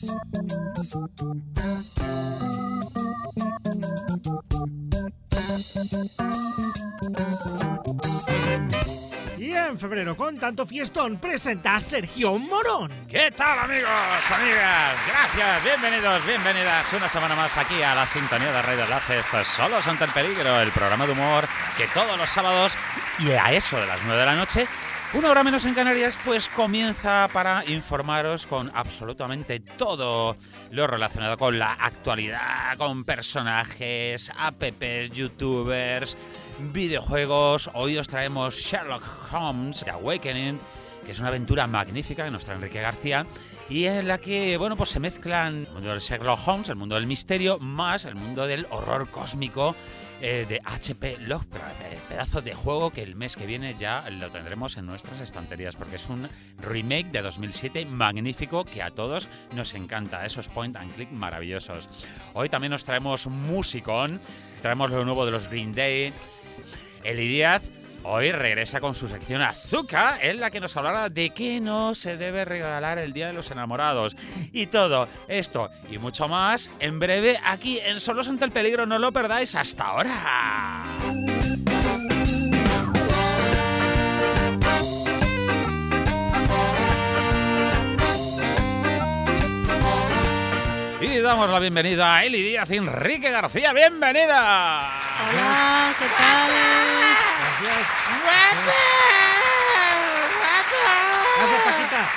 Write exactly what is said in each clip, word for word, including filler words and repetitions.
Y en febrero, con tanto fiestón, presenta a Sergio Morón. ¿Qué tal, amigos, amigas? Gracias, bienvenidos, bienvenidas una semana más aquí a la sintonía de Radio Enlace. Esto es Solo ante el peligro, el programa de humor que todos los sábados y a eso de las nueve de la noche, una hora menos en Canarias, pues comienza para informaros con absolutamente todo lo relacionado con la actualidad, con personajes, apps, youtubers, videojuegos. Hoy os traemos Sherlock Holmes The Awakening, que es una aventura magnífica que nos trae Enrique García y en la que, bueno, pues se mezclan el mundo del Sherlock Holmes, el mundo del misterio, más el mundo del horror cósmico eh, de H P Lovecraft, eh, pedazo de juego que el mes que viene ya lo tendremos en nuestras estanterías porque es un remake de dos mil siete magnífico que a todos nos encanta, esos point and click maravillosos. Hoy también nos traemos musicón, traemos lo nuevo de los Green Day. Eli Díaz hoy regresa con su sección Azúcar, en la que nos hablará de qué no se debe regalar el Día de los Enamorados. Y todo esto y mucho más en breve aquí en Solos ante el peligro. No lo perdáis. Hasta ahora. Y damos la bienvenida a Eli Díaz y Enrique García. ¡Bienvenida! Hola, ¿qué tal? Gracias. ¡Guapa! Gracias, ¡Guapa! Paquita.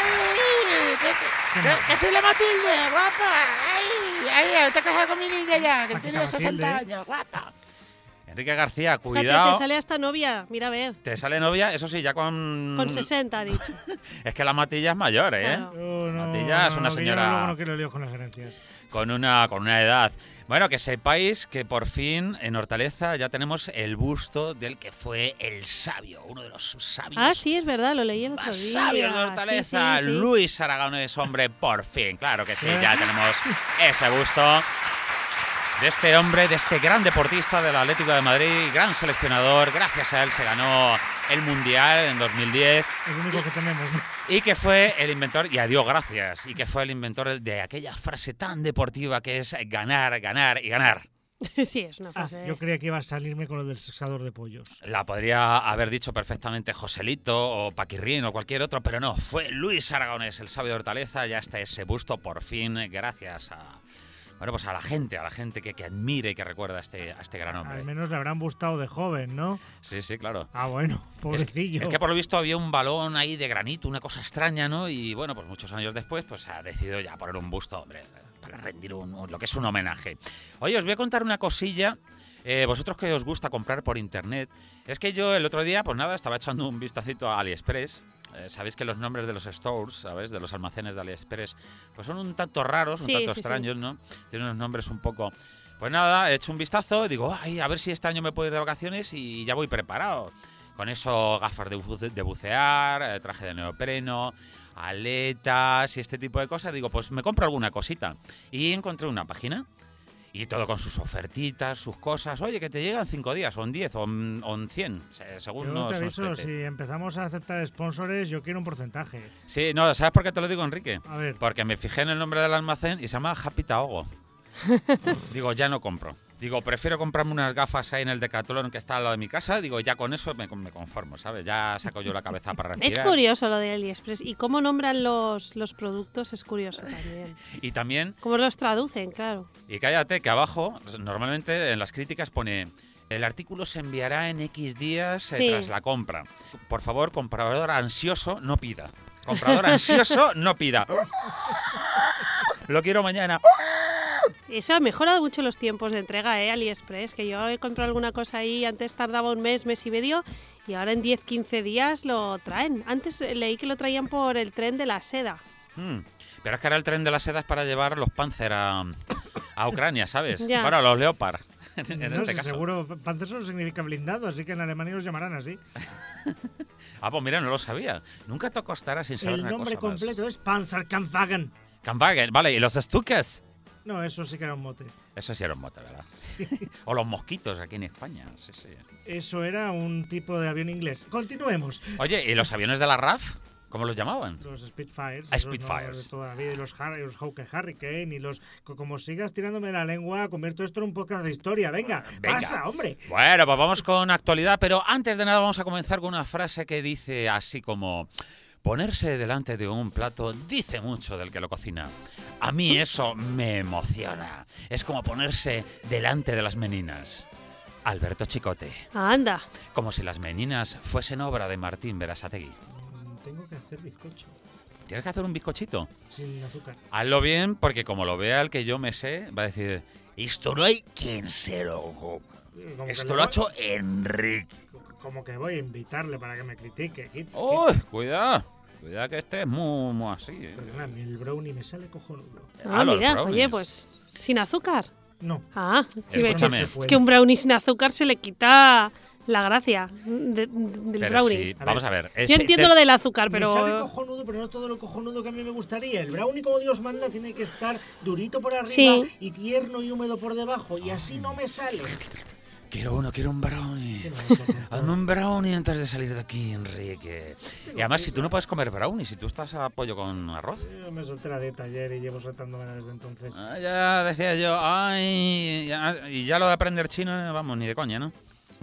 ¡Ay! Que, que, que soy la Matilde, guapa. ¡Ay! ¡Ay! Te casado con mi niña ya, que Paquita tiene sesenta Matilde. años, guapa. Enrique García, Fíjate, cuidado. te sale hasta novia, mira a ver. Te sale novia, eso sí, ya con... Con sesenta, ha dicho. Es que la Matilla es mayor, ¿eh? Claro. Yo no, Matilla es no, una que señora- Yo luego no quiero líos con las herencias. Con una, con una edad. Bueno, que sepáis que por fin en Hortaleza ya tenemos el busto del que fue el sabio, uno de los sabios Ah, sí, es verdad, lo leí el otro más día. sabios de Hortaleza, Sí, sí, sí. Luis Aragonés, hombre, por fin. Claro que sí, ya tenemos ese busto de este hombre, de este gran deportista del Atlético de Madrid, gran seleccionador. Gracias a él se ganó el Mundial en dos mil diez. Es lo único que tenemos, ¿no? Y que fue el inventor, y a Dios gracias, y que fue el inventor de aquella frase tan deportiva que es ganar, ganar y ganar. Sí, es una Ah, frase. yo creía que iba a salirme con lo del sexador de pollos. La podría haber dicho perfectamente Joselito o Paquirrín o cualquier otro, pero no, fue Luis Aragonés, el sabio de Hortaleza. Ya está ese busto por fin, gracias a... Bueno, pues a la gente, a la gente que, que admire y que recuerda a este, a este gran hombre. Al menos le habrán gustado de joven, ¿no? Sí, sí, claro. Ah, bueno, Es, pobrecillo. es que por lo visto había un balón ahí de granito, una cosa extraña, ¿no? Y bueno, pues muchos años después pues ha decidido ya poner un busto, hombre, para rendir un, un- lo que es un homenaje. Oye, os voy a contar una cosilla. Eh, vosotros que os gusta comprar por internet, es que yo el otro día, pues nada, estaba echando un vistacito a AliExpress. Eh, Sabéis que los nombres de los stores, ¿sabes? De los almacenes de AliExpress, pues son un tanto raros, Sí, un tanto sí, extraños, ¿no? Tienen unos nombres un poco... Pues nada, he hecho un vistazo y digo, ay, a ver si este año me puedo ir de vacaciones y ya voy preparado. Con eso, gafas de, buce- de bucear, eh, traje de neopreno, aletas y este tipo de cosas. Digo, pues me compro alguna cosita. Y encontré una página y todo con sus ofertitas, sus cosas. Oye, que te llegan cinco días, o en diez, o en, o en cien, se- según Yo nos te aviso, sospete. si empezamos a aceptar sponsores, yo quiero un porcentaje. Sí, no, ¿sabes por qué te lo digo, Enrique? A ver, Porque me fijé en el nombre del almacén y se llama Happy Taogo. Digo, ya no compro. Digo, prefiero comprarme unas gafas ahí en el Decathlon que está al lado de mi casa. Digo, ya con eso me, me conformo, ¿sabes? Ya saco yo la cabeza para respirar. Es curioso lo de AliExpress. Y cómo nombran los, los productos es curioso también. Y también, Cómo los traducen, claro. y cállate, que abajo, normalmente en las críticas pone... El artículo se enviará en X días eh, Sí. tras la compra. Por favor, comprador ansioso, no pida. Comprador ansioso, no pida. Lo quiero mañana. Eso ha mejorado mucho los tiempos de entrega, ¿eh? AliExpress, que yo he comprado alguna cosa ahí, antes tardaba un mes, mes y medio, y ahora en diez, quince días lo traen. Antes eh, leí que lo traían por el tren de la seda. Hmm, Pero es que ahora el tren de las sedas para llevar los Panzer a, a Ucrania, ¿sabes? Ya. Bueno, los Leopard, en no este sé, caso. seguro, Panzer solo significa blindado, así que en Alemania los llamarán así. Ah, pues mira, no lo sabía. Nunca te acostarás sin saber El una nombre cosa más. completo es Panzerkampfwagen. Kampfwagen, vale, ¿y los Stukas? No, eso sí que era un mote. Eso sí era un mote, ¿verdad? O los mosquitos aquí en España, sí, sí. Eso era un tipo de avión inglés. Continuemos. Oye, ¿y los aviones de la R A F? ¿Cómo los llamaban? Los Spitfires. Ah, esos, Spitfires. ¿no? De toda la vida, y los, Har- los Hawker Hurricane y los... Como sigas tirándome la lengua, convierto esto en un podcast de historia. Venga, Venga. pasa, hombre. Bueno, pues vamos con actualidad, pero antes de nada vamos a comenzar con una frase que dice así como: ponerse delante de un plato dice mucho del que lo cocina. A mí eso me emociona. Es como ponerse delante de las meninas. Alberto Chicote. Anda. Como si las meninas fuesen obra de Martín Berasategui. Mm, Tengo que hacer bizcocho. ¿Tienes que hacer un bizcochito? Sin azúcar. Hazlo bien, porque como lo vea el que yo me sé, va a decir: esto no hay quien se lo coma. Como que Esto le lo ha voy- hecho Enrique. Como que voy a invitarle para que me critique. Quit- ¡Uy! Cuidado. Cuidado que este es muy, muy así. ¿eh? Perdona, a mí el brownie me sale cojonudo. Ah, Ah, los mira, brownies. oye, pues sin azúcar. No. Ah, Escúchame. es que un brownie sin azúcar se le quita la gracia de- de- del Pero brownie. sí, A vamos ver. a ver. Yo ese- entiendo te- lo del azúcar, Me sale pero cojonudo, pero no todo lo cojonudo que a mí me gustaría. El brownie, como Dios manda, tiene que estar durito por arriba Sí. y tierno y húmedo por debajo. Y así no me sale. Quiero uno, quiero un brownie. ¿Qué me vas a hacer? Hazme un brownie antes de salir de aquí, Enrique. Y además, si tú no puedes comer brownie, si tú estás a pollo con arroz. Yo me solté la dieta ayer y llevo saltándome desde entonces. Ah, ya decía yo, ay, ya- y ya lo de aprender chino, eh, vamos, ni de coña, ¿no?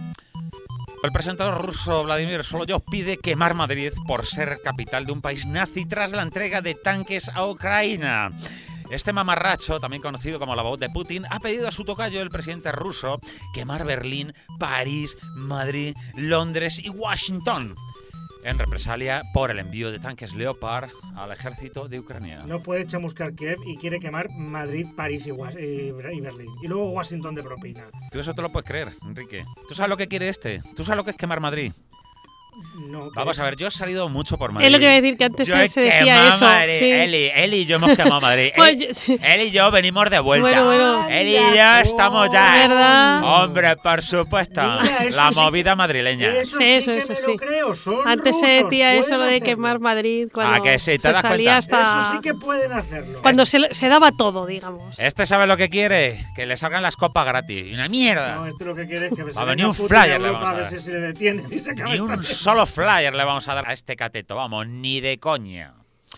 El presentador ruso Vladimir Solovyov pide quemar Madrid por ser capital de un país nazi tras la entrega de tanques a Ucrania. Este mamarracho, también conocido como la voz de Putin, ha pedido a su tocayo, el presidente ruso, quemar Berlín, París, Madrid, Londres y Washington, en represalia por el envío de tanques Leopard al ejército de Ucrania. No puede chamuscar Kiev y quiere quemar Madrid, París y, Was- y- y Berlín. Y luego Washington de propina. Tú eso te lo puedes creer, Enrique. ¿Tú sabes lo que quiere este? ¿Tú sabes lo que es quemar Madrid? No, Vamos a ver, yo he salido mucho por Madrid. es lo que iba a decir, que antes Yo se he se decía quemado eso. Madrid. sí. Eli, Eli y yo hemos quemado Madrid. Pues Eli, yo- Eli y yo venimos de vuelta. Bueno, bueno. Eli y yo estamos ya. ¿Verdad? Hombre, por supuesto. Mira, eso la sí movida que- madrileña. Eso Sí, sí, eso, que eso, me sí. lo creo. Son Antes se rusos, decía eso, pueden lo de hacerlo. quemar Madrid, cuando Ah, que sí, te se das salía cuenta. hasta... Eso sí que pueden hacerlo. Cuando se, le- se daba todo, digamos. Este sabe lo que quiere, que le salgan las copas gratis. Y una mierda. No, este lo que quiere es que se Va a venir venga un Putin flyer, a le Europa vamos a a ver dar. si se le detiene y se acaba Ni esta un mierda. solo flyer le vamos a dar a este cateto, vamos, ni de coña.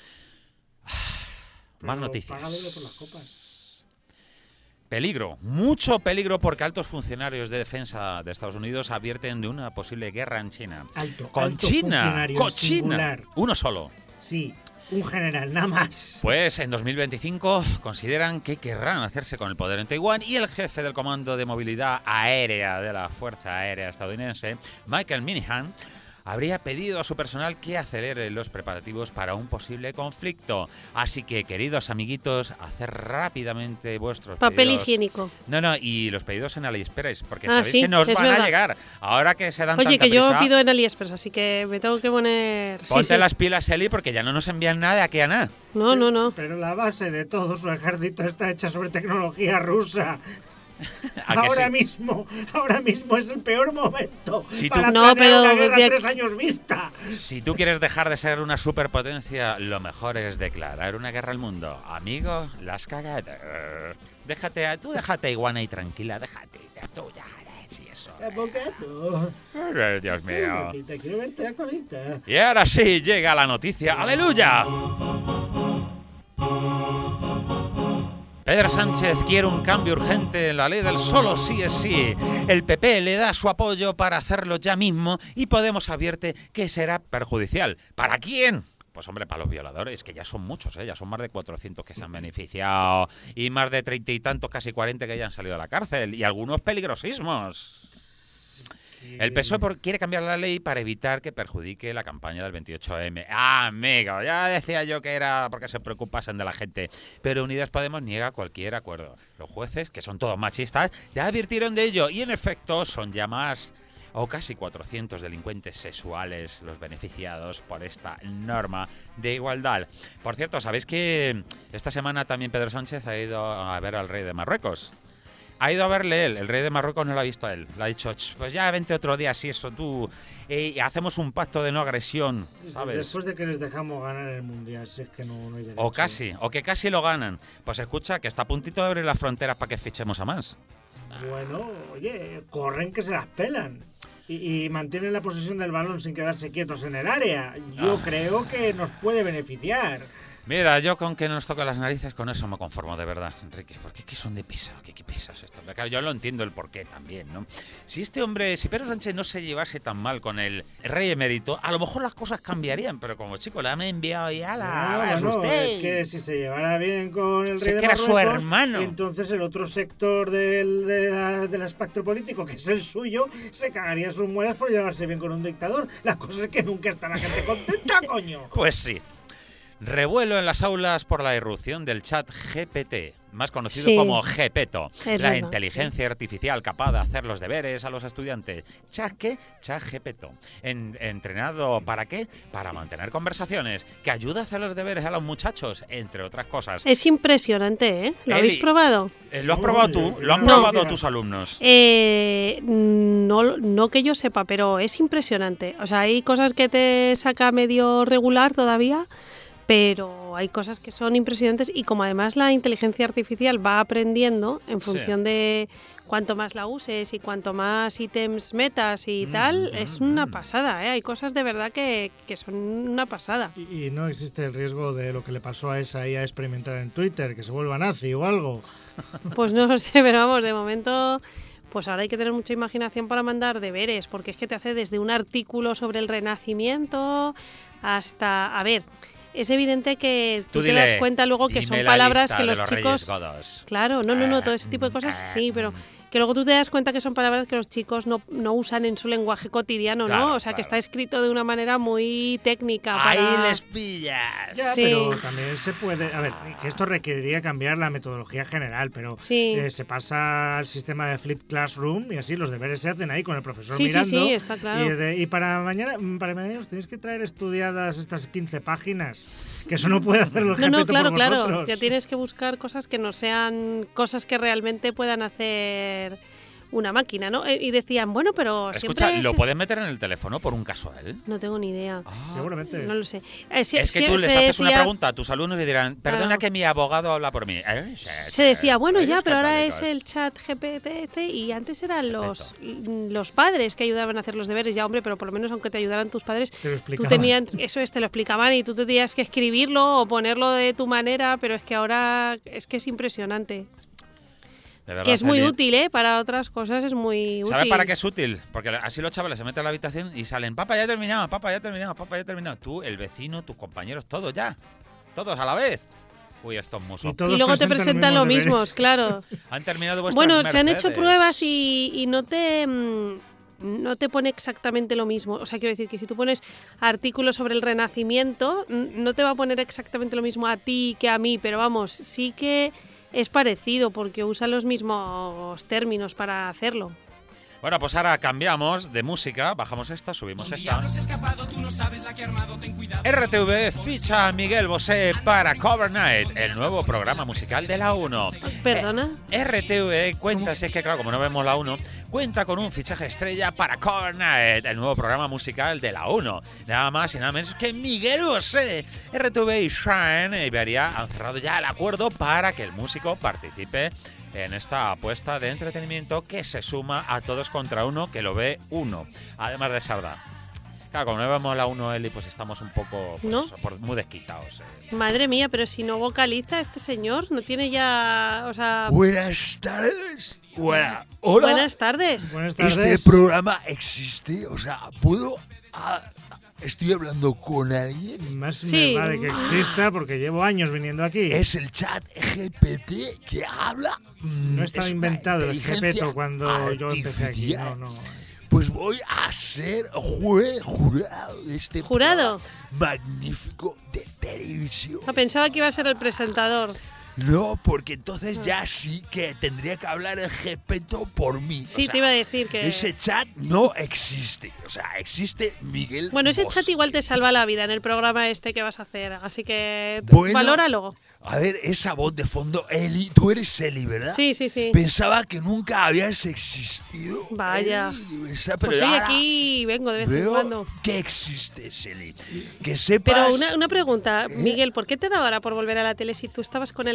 Más Pero noticias. págale por las copas. Peligro, mucho peligro, porque altos funcionarios de defensa de Estados Unidos advierten de una posible guerra en China. Alto, Con alto China, funcionario con China. singular. Uno solo. Sí, un general, nada más. Pues en dos mil veinticinco consideran que querrán hacerse con el poder en Taiwán y el jefe del Comando de Movilidad Aérea de la Fuerza Aérea Estadounidense, Michael Minihan, habría pedido a su personal que acelere los preparativos para un posible conflicto. Así que, queridos amiguitos, hacer rápidamente vuestros Papel pedidos. higiénico. No, no, y los pedidos en AliExpress, porque Ah, sabéis sí, que nos es van verdad. a llegar. Ahora que se dan Oye, tanta que yo prisa, pido en AliExpress, así que me tengo que poner... Sí, ponte sí. las pilas, Eli, porque ya no nos envían nada de aquí a nada. No, no, no. Pero la base de todo su ejército está hecha sobre tecnología rusa. ¿A que Ahora sí? mismo, ahora mismo es el peor momento Si tú- para No, planear pero una guerra de a aquí- tres años vista. Si tú quieres dejar de ser una superpotencia, lo mejor es declarar una guerra al mundo. Amigo, las cagadas. Déjate, tú déjate a Iguana y tranquila, déjate. Tú ya, sí, eso. Abogado, Ay, Dios sí, mío. Paquita, quiero verte la colita. Y ahora sí llega la noticia. ¡Aleluya! Pedro Sánchez quiere un cambio urgente en la ley del solo sí es sí. El P P le da su apoyo para hacerlo ya mismo y Podemos advierte que será perjudicial. ¿Para quién? Pues hombre, para los violadores, que ya son muchos, ¿eh? Ya son más de cuatrocientos que se han beneficiado y más de treinta y tantos, casi cuarenta que ya han salido a la cárcel y algunos peligrosísimos. El P S O E por- quiere cambiar la ley para evitar que perjudique la campaña del veintiocho eme. Ah, amigo, ya decía yo que era porque se preocupasen de la gente. Pero Unidas Podemos niega cualquier acuerdo. Los jueces, que son todos machistas, ya advirtieron de ello y en efecto son ya más o casi cuatrocientos delincuentes sexuales los beneficiados por esta norma de igualdad. Por cierto, ¿sabéis que esta semana también Pedro Sánchez ha ido a ver al rey de Marruecos? Ha ido a verle él, el rey de Marruecos no lo ha visto a él. Le ha dicho, "Ch, pues ya vente otro día, si eso tú, eh, y hacemos un pacto de no agresión", ¿sabes? Después de que les dejamos ganar el mundial, si es que no, no hay derecho. O casi, o que casi lo ganan. Pues escucha, que está a puntito de abrir las fronteras para que fichemos a más. Bueno, oye, corren que se las pelan. y, y mantienen la posesión del balón sin quedarse quietos en el área. Yo Ah. creo que nos puede beneficiar. Mira, yo con que nos toque las narices, con eso me conformo de verdad, Enrique. Porque qué son de pesado, qué, qué pesados estos. Claro, yo lo entiendo el porqué también, ¿no? Si este hombre, si Pedro Sánchez no se llevase tan mal con el rey emérito, a lo mejor las cosas cambiarían, pero como chico le han enviado y ala, No, vaya bueno, usted. es que si se llevara bien con el Si rey es de que era su Marruecos, hermano. entonces el otro sector del, de la- del espectro político, que es el suyo, se cagaría sus muelas por llevarse bien con un dictador. La cosa es que nunca está la gente contenta, coño. Pues sí. Revuelo en las aulas por la irrupción del chat G P T, más conocido Sí. como Gepeto, Es la verdad. inteligencia artificial capaz de hacer los deberes a los estudiantes. ¿Chat qué? Chat Gepeto. En- ¿Entrenado para qué? Para mantener conversaciones, que ayuda a hacer los deberes a los muchachos, entre otras cosas. Es impresionante, ¿eh? ¿Lo Eli. habéis probado? Eh, ¿Lo has No, probado yo- tú? yo ¿Lo han no. probado No. tus alumnos? Eh, no, no que yo sepa, pero es impresionante. O sea, hay cosas que te saca medio regular todavía, pero hay cosas que son impresionantes y como además la inteligencia artificial va aprendiendo en Sí. función de cuanto más la uses y cuanto más ítems metas y tal, Mm, es mm, una mm. pasada, ¿eh? Hay cosas de verdad que, que son una pasada. Y, y no existe el riesgo de lo que le pasó a esa I A experimental en Twitter, que se vuelva nazi o algo. Pues no lo sé, pero vamos, de momento, pues ahora hay que tener mucha imaginación para mandar deberes, porque es que te hace desde un artículo sobre el Renacimiento hasta, a ver, es evidente que tú, Tú te dile, das cuenta luego que dime son la palabras lista que de los, los chicos, Reyes Godos. claro, no, no, no, todo ese tipo de cosas sí, pero que luego tú te das cuenta que son palabras que los chicos no, no usan en su lenguaje cotidiano, Claro, ¿no? O sea, claro. que está escrito de una manera muy técnica. Ahí para- les pillas. Ya, Sí. pero también se puede... A ver, que esto requeriría cambiar la metodología general, pero Sí. eh, se pasa al sistema de Flip Classroom y así los deberes se hacen ahí con el profesor Sí, sí, mirando. sí, está claro. Y, de- y para mañana para mañana os tenéis que traer estudiadas estas quince páginas, que eso no puede hacerlo el No, no, Gepeto claro, por claro. vosotros. Ya tienes que buscar cosas que no sean cosas que realmente puedan hacer una máquina, ¿no? Eh, Y decían, bueno, pero Escucha, siempre... ¿lo se- puedes meter en el teléfono por un casual? No tengo ni idea. Seguramente. No lo sé. Eh, si- Es que si- tú les se haces una decía- pregunta a tus alumnos y dirán, perdona Claro. que mi abogado habla por mí. ¿Eh? Se decía, bueno, ya, Ellos pero ahora es católicos. el chat G P T y antes eran los, los padres que ayudaban a hacer los deberes. Ya, hombre, pero por lo menos aunque te ayudaran tus padres, Te lo tú explicaban. tenías, eso es, te lo explicaban y tú tenías que escribirlo o ponerlo de tu manera, pero es que ahora es que es impresionante. De verdad, Que es muy Eli. útil, ¿eh? Para otras cosas es muy útil. ¿Sabes para qué es útil? Porque así los chavales se meten a la habitación y salen, papá, ya he terminado, papá, ya he terminado, papá, ya he terminado. Tú, el vecino, tus compañeros, todos ya. Todos a la vez. Uy, estos musos. Y todos Y luego te presentan lo mismos mismo, deberes. claro. Han terminado vuestras Bueno, se han hecho Mercedes. pruebas y, y no te mm, no te pone exactamente lo mismo. O sea, quiero decir que si tú pones artículos sobre el Renacimiento, n- no te va a poner exactamente lo mismo a ti que a mí, pero vamos, sí que es parecido porque usa los mismos términos para hacerlo. Bueno, pues ahora cambiamos de música, bajamos esta, subimos esta. R T V ficha a Miguel Bosé para Cover Night, el nuevo programa musical de la uno. ¿Perdona? Eh, R T V cuenta, si es que claro, como no vemos la uno, cuenta con un fichaje estrella para Cover Night, el nuevo programa musical de la uno. Nada más y nada menos que Miguel Bosé. R T V y Shine Iberia han cerrado ya el acuerdo para que el músico participe en esta apuesta de entretenimiento que se suma a Todos contra Uno, que lo ve uno, además de Sarda. Claro, como no vemos la uno, Eli, pues estamos un poco pues ¿No? eso, por- muy desquitados. eh. Madre mía, pero si no vocaliza este señor, no tiene ya, o sea, Buenas tardes. Buena- Hola. buenas tardes. Buenas tardes. Este programa existe, o sea, puedo. ah, estoy hablando con alguien. Más Sí. me vale que exista porque llevo años viniendo aquí. Es el chat G P T que habla. mm, No estaba es una inventado el inteligencia Gepeto cuando yo empecé aquí. No, artificial. no. Pues voy a ser jue- jurado de este ¿Jurado? programa magnífico de televisión. Ah, pensaba que iba a ser el presentador. No, porque entonces ya sí que tendría que hablar el Gepeto por mí. Sí, O sea, te iba a decir que... ese chat no existe. O sea, existe Miguel. Bueno, ese Bosé. chat igual te salva la vida en el programa este que vas a hacer, así que Bueno. valóralo. A ver, esa voz de fondo, Eli, tú eres Eli, ¿verdad? Sí, sí, sí. Pensaba que nunca habías existido. Vaya. Eli, pensaba, pero Pues soy ahora aquí y vengo de vez en veo cuando. que existes, Eli. Que sepas. Pero una, una pregunta, ¿Eh? Miguel, ¿por qué te da ahora por volver a la tele si tú estabas con el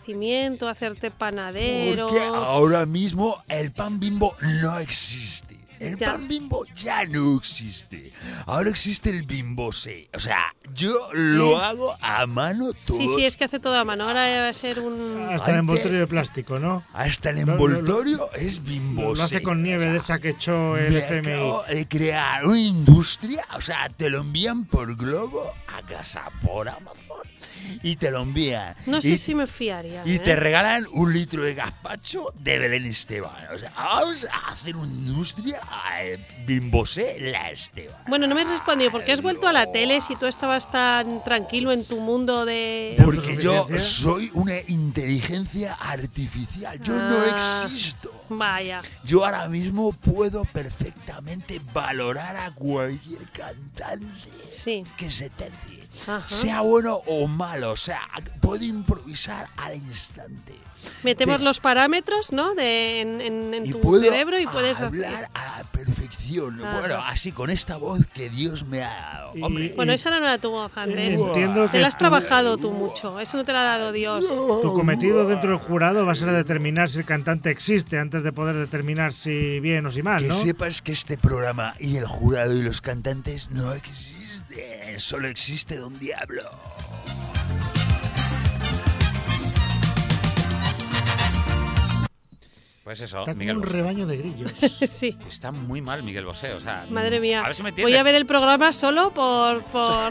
autoabastecimiento, hacerte panadero? Porque ahora mismo el pan Bimbo no existe. El Ya. pan Bimbo ya no existe. Ahora existe el Bimbosé. O sea, yo lo hago a mano todo. Sí, sí, es que hace todo a mano. Ahora va a ser un... Hasta el envoltorio de plástico, ¿no? Hasta el Lo- lo- envoltorio es Bimbosé. Lo hace con nieve O sea, de esa que echó el me F M I. acabo de crear una industria. O sea, te lo envían por globo a casa por Amazon. Y te lo envían. No sé y, si me fiaría. Y ¿eh? te regalan un litro de gazpacho de Belén Esteban. O sea, vamos a hacer una industria eh, Bimbosé la Esteban. Bueno, no me has respondido. ¿Por qué has vuelto a la tele si tú estabas tan tranquilo en tu mundo de... Porque yo ¿Autosuficiencia? soy una inteligencia artificial. Yo no Ah. existo. Vaya. Yo ahora mismo puedo perfectamente valorar a cualquier cantante Sí. que se tercie. Ajá. Sea bueno o malo. O sea, puedo improvisar al instante. Metemos Te- los parámetros, ¿no? De, en en- en y tu puedo cerebro y puedes hablar hacer... a la perfección. Ajá. Bueno, así con esta voz que Dios me ha dado. Y- Hombre, Bueno, esa no era tu voz antes. Entiendo Te que la has tu- trabajado tú mucho. Eso no te lo ha dado Dios. Tu cometido dentro del jurado va a ser determinar si el cantante existe antes de poder determinar si bien o si mal, que ¿no? sepas que este programa y el jurado y los cantantes no existen. Solo existe Don Diablo. Pues eso, Está como Miguel un Bosé. rebaño de grillos. Sí. Está muy mal Miguel Bosé, o sea... Madre mía. A ver si me entiende. Voy a ver el programa solo por... por...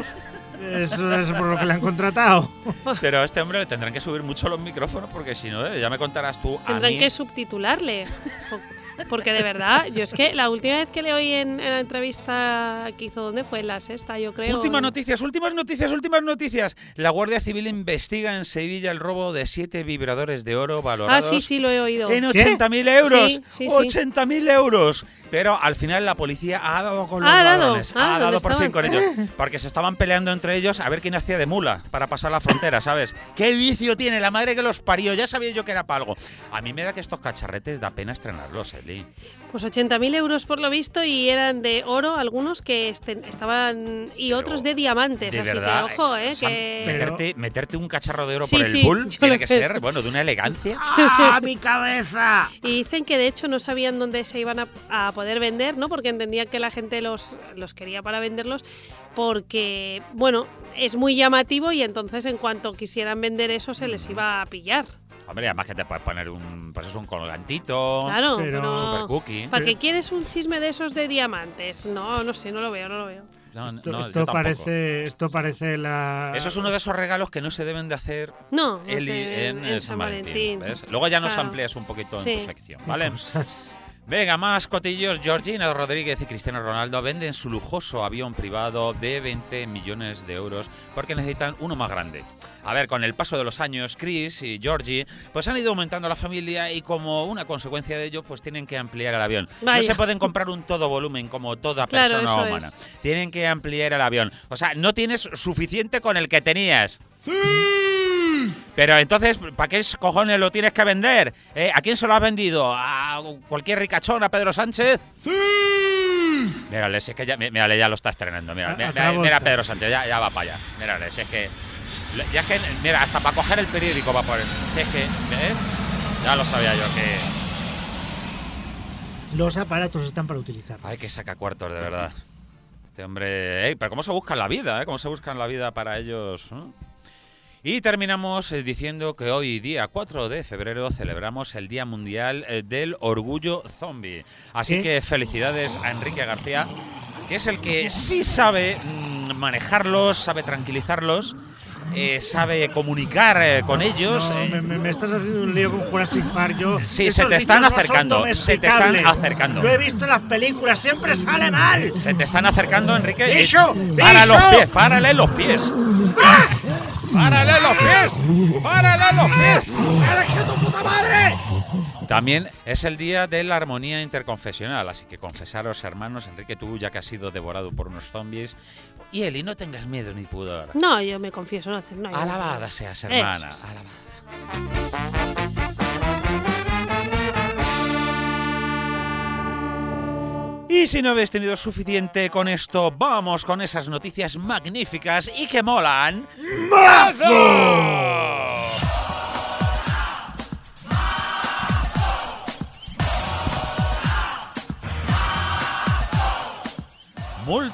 Eso es por lo que le han contratado. Pero a este hombre le tendrán que subir mucho los micrófonos porque si no, eh, ya me contarás tú a Tendrán mí... que subtitularle. O- Porque de verdad, yo es que la última vez que le oí en, en la entrevista que hizo, ¿dónde fue? En la sexta, yo creo. Últimas noticias, últimas noticias, últimas noticias. La Guardia Civil investiga en Sevilla el robo de siete vibradores de oro Ah, valorados sí, sí, lo he oído. en ochenta mil euros. Sí, sí, sí. ochenta mil euros. Pero al final la policía ha dado con los Ha dado. ladrones. Ah, ha dado ¿dónde por fin estaban? con ellos. Porque se estaban peleando entre ellos a ver quién hacía de mula para pasar la frontera, ¿sabes? ¿Qué vicio tiene la madre que los parió? Ya sabía yo que era para algo. A mí me da que estos cacharretes da pena estrenarlos, Eli. Pues ochenta mil euros por lo visto y eran de oro algunos que este- estaban y Pero, otros de diamantes. De así verdad. que ojo, ¿eh? o sea, que... meterte, meterte un cacharro de oro Sí, por el sí, bull yo tiene lo que sé. ser, bueno, de una elegancia. ¡Ah, mi cabeza! Y dicen que de hecho no sabían dónde se iban a, a poder vender, ¿no? Porque entendían que la gente los, los quería para venderlos porque, bueno, es muy llamativo y entonces en cuanto quisieran vender eso se les iba a pillar. Hombre, además que te puedes poner un, pues eso, un colgantito. Claro, pero- pero... Super cookie. ¿Para qué quieres un chisme de esos de diamantes? No, no sé, no lo veo, no lo veo. No, Esto, no, yo esto tampoco. parece, esto parece la. Eso es uno de esos regalos que no se deben de hacer, No, no Eli, sé, en, eh, San Valentín. ¿ves? Luego Luego ya nos amplías un poquito Sí. en tu sección, ¿vale? Cosas. Venga, más cotillos. Georgina Rodríguez y Cristiano Ronaldo venden su lujoso avión privado de veinte millones de euros porque necesitan uno más grande. A ver, con el paso de los años, Chris y Georgie pues han ido aumentando la familia y como una consecuencia de ello, pues tienen que ampliar el avión. Vaya. No se pueden comprar un todo volumen como toda Claro, persona eso humana. es. Tienen que ampliar el avión. O sea, no tienes suficiente con el que tenías. Pero entonces, ¿para qué cojones lo tienes que vender? ¿Eh? ¿A quién se lo has vendido? ¿A cualquier ricachón? ¿A Pedro Sánchez? ¡Sí! Mírale, si es que ya, mírale, ya lo está estrenando. Mira, A- mira, acabo mira, mira de- Pedro Sánchez, ya, ya va para allá. Mírale, si es que... Ya es que, mira, hasta para coger el periódico va por él. Si es que, ¿ves? Ya lo sabía yo que... Los aparatos están para utilizar. Ay, que saca cuartos, de verdad. Este hombre... Ey, pero cómo se buscan la vida, ¿eh? Cómo se buscan la vida para ellos, ¿no? Y terminamos eh, diciendo que hoy, día cuatro de febrero, celebramos el Día Mundial eh, del Orgullo Zombie. Así ¿Qué? que felicidades a Enrique García, que es el que sí sabe mm, manejarlos, sabe tranquilizarlos, eh, sabe comunicar eh, con ellos. No, eh. me, me- me estás haciendo un lío con Jurassic Park. Yo, Sí, estos se te están bichos no son acercando, se te están domesticables. acercando. Lo he visto en las películas, siempre sale mal. Se te están acercando, Enrique. Eh, ¡Bicho! ¡Para ¡Bicho! los pies! ¡Párale los pies! ¡Párale los pies! ¡Párale los pies! ¡Sale que tu puta madre! También es el día de la armonía interconfesional, así que confesaros, hermanos, Enrique, tú ya que has sido devorado por unos zombies, y Eli, no tengas miedo ni pudor. No, yo me confieso, no hacer no. yo- Alabada seas, hermana, Eso es. alabada. Y si no habéis tenido suficiente con esto, vamos con esas noticias magníficas y que molan. ¡Mazo!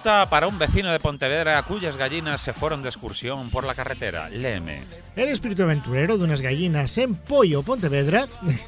Multa para un vecino de Pontevedra cuyas gallinas se fueron de excursión por la carretera. Léeme. El espíritu aventurero de unas gallinas en Pollo, Pontevedra,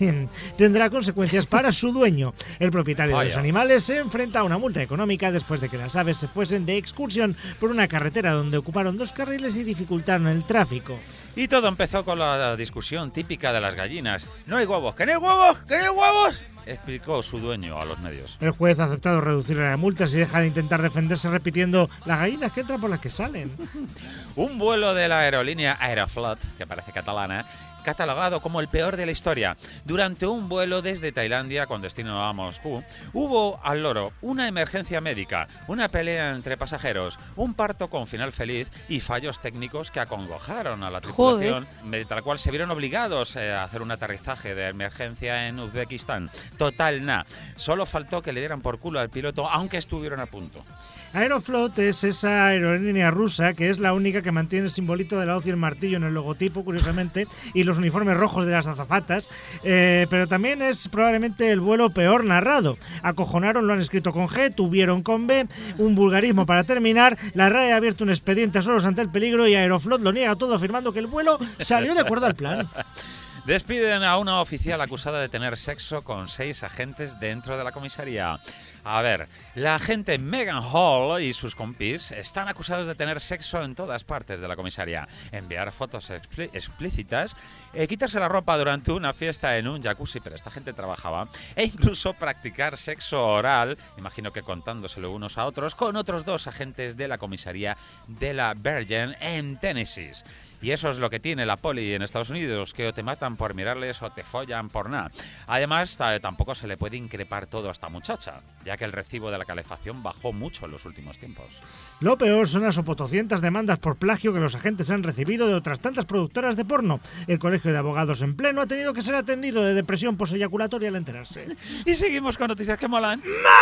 tendrá consecuencias para su dueño. El propietario Vaya. de los animales se enfrenta a una multa económica después de que las aves se fuesen de excursión por una carretera donde ocuparon dos carriles y dificultaron el tráfico. Y todo empezó con la discusión típica de las gallinas. No hay huevos, ¿que no hay huevos? ¿Que no hay huevos? Explicó su dueño a los medios. El juez ha aceptado reducirle la multa si deja de intentar defenderse repitiendo las gallinas que entran por las que salen. Un vuelo de la aerolínea Aeroflot, que parece catalana, catalogado como el peor de la historia. Durante un vuelo desde Tailandia con destino a Moscú, hubo al loro una emergencia médica, una pelea entre pasajeros, un parto con final feliz y fallos técnicos que acongojaron a la tripulación, mediante la cual se vieron obligados eh, a hacer un aterrizaje de emergencia en Uzbekistán. Total, nada. Solo faltó que le dieran por culo al piloto, aunque estuvieron a punto. Aeroflot es esa aerolínea rusa que es la única que mantiene el simbolito de la hoz y el martillo en el logotipo, curiosamente, y los uniformes rojos de las azafatas, eh, pero también es probablemente el vuelo peor narrado. Acojonaron, lo han escrito con G, tuvieron con B, un vulgarismo para terminar, la R A E ha abierto un expediente a solos ante el peligro y Aeroflot lo niega todo afirmando que el vuelo salió de acuerdo al plan. Despiden a una oficial acusada de tener sexo con seis agentes dentro de la comisaría. A ver, la agente Megan Hall y sus compis están acusados de tener sexo en todas partes de la comisaría, enviar fotos explí- explícitas, eh, quitarse la ropa durante una fiesta en un jacuzzi, pero esta gente trabajaba, e incluso practicar sexo oral, imagino que contándoselo unos a otros, con otros dos agentes de la comisaría de la Virgin en Tennessee. Y eso es lo que tiene la poli en Estados Unidos, que o te matan por mirarles o te follan por nada. Además, t- tampoco se le puede increpar todo a esta muchacha, ya que el recibo de la calefacción bajó mucho en los últimos tiempos. Lo peor son las opotoscientas demandas por plagio que los agentes han recibido de otras tantas productoras de porno. El colegio de abogados en pleno ha tenido que ser atendido de depresión poseyaculatoria al enterarse. Y seguimos con noticias que molan.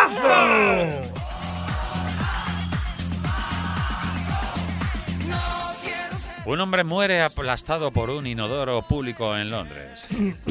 Un hombre muere aplastado por un inodoro público en Londres.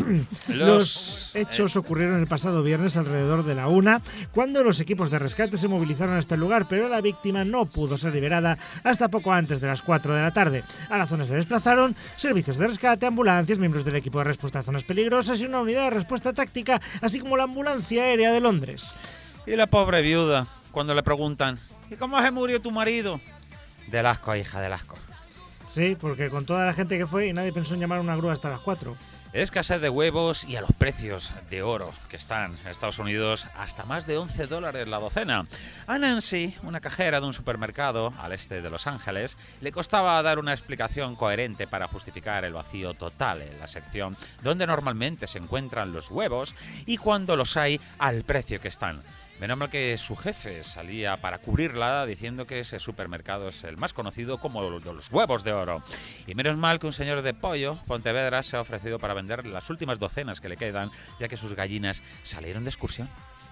Los hechos ocurrieron el pasado viernes alrededor de la una, cuando los equipos de rescate se movilizaron a este lugar, pero la víctima no pudo ser liberada hasta poco antes de las cuatro de la tarde. A la zona se desplazaron servicios de rescate, ambulancias, miembros del equipo de respuesta a zonas peligrosas y una unidad de respuesta táctica, así como la ambulancia aérea de Londres. Y la pobre viuda, cuando le preguntan, ¿y cómo se murió tu marido? Del asco, hija, del asco. Sí, porque con toda la gente que fue y nadie pensó en llamar a una grúa hasta las cuatro. Escasez de huevos y a los precios de oro que están en Estados Unidos hasta más de once dólares la docena. A Nancy, una cajera de un supermercado al este de Los Ángeles, le costaba dar una explicación coherente para justificar el vacío total en la sección donde normalmente se encuentran los huevos y cuando los hay al precio que están. Menos mal que su jefe salía para cubrirla diciendo que ese supermercado es el más conocido como los huevos de oro. Y menos mal que un señor de Pollo, Pontevedra, se ha ofrecido para vender las últimas docenas que le quedan, ya que sus gallinas salieron de excursión.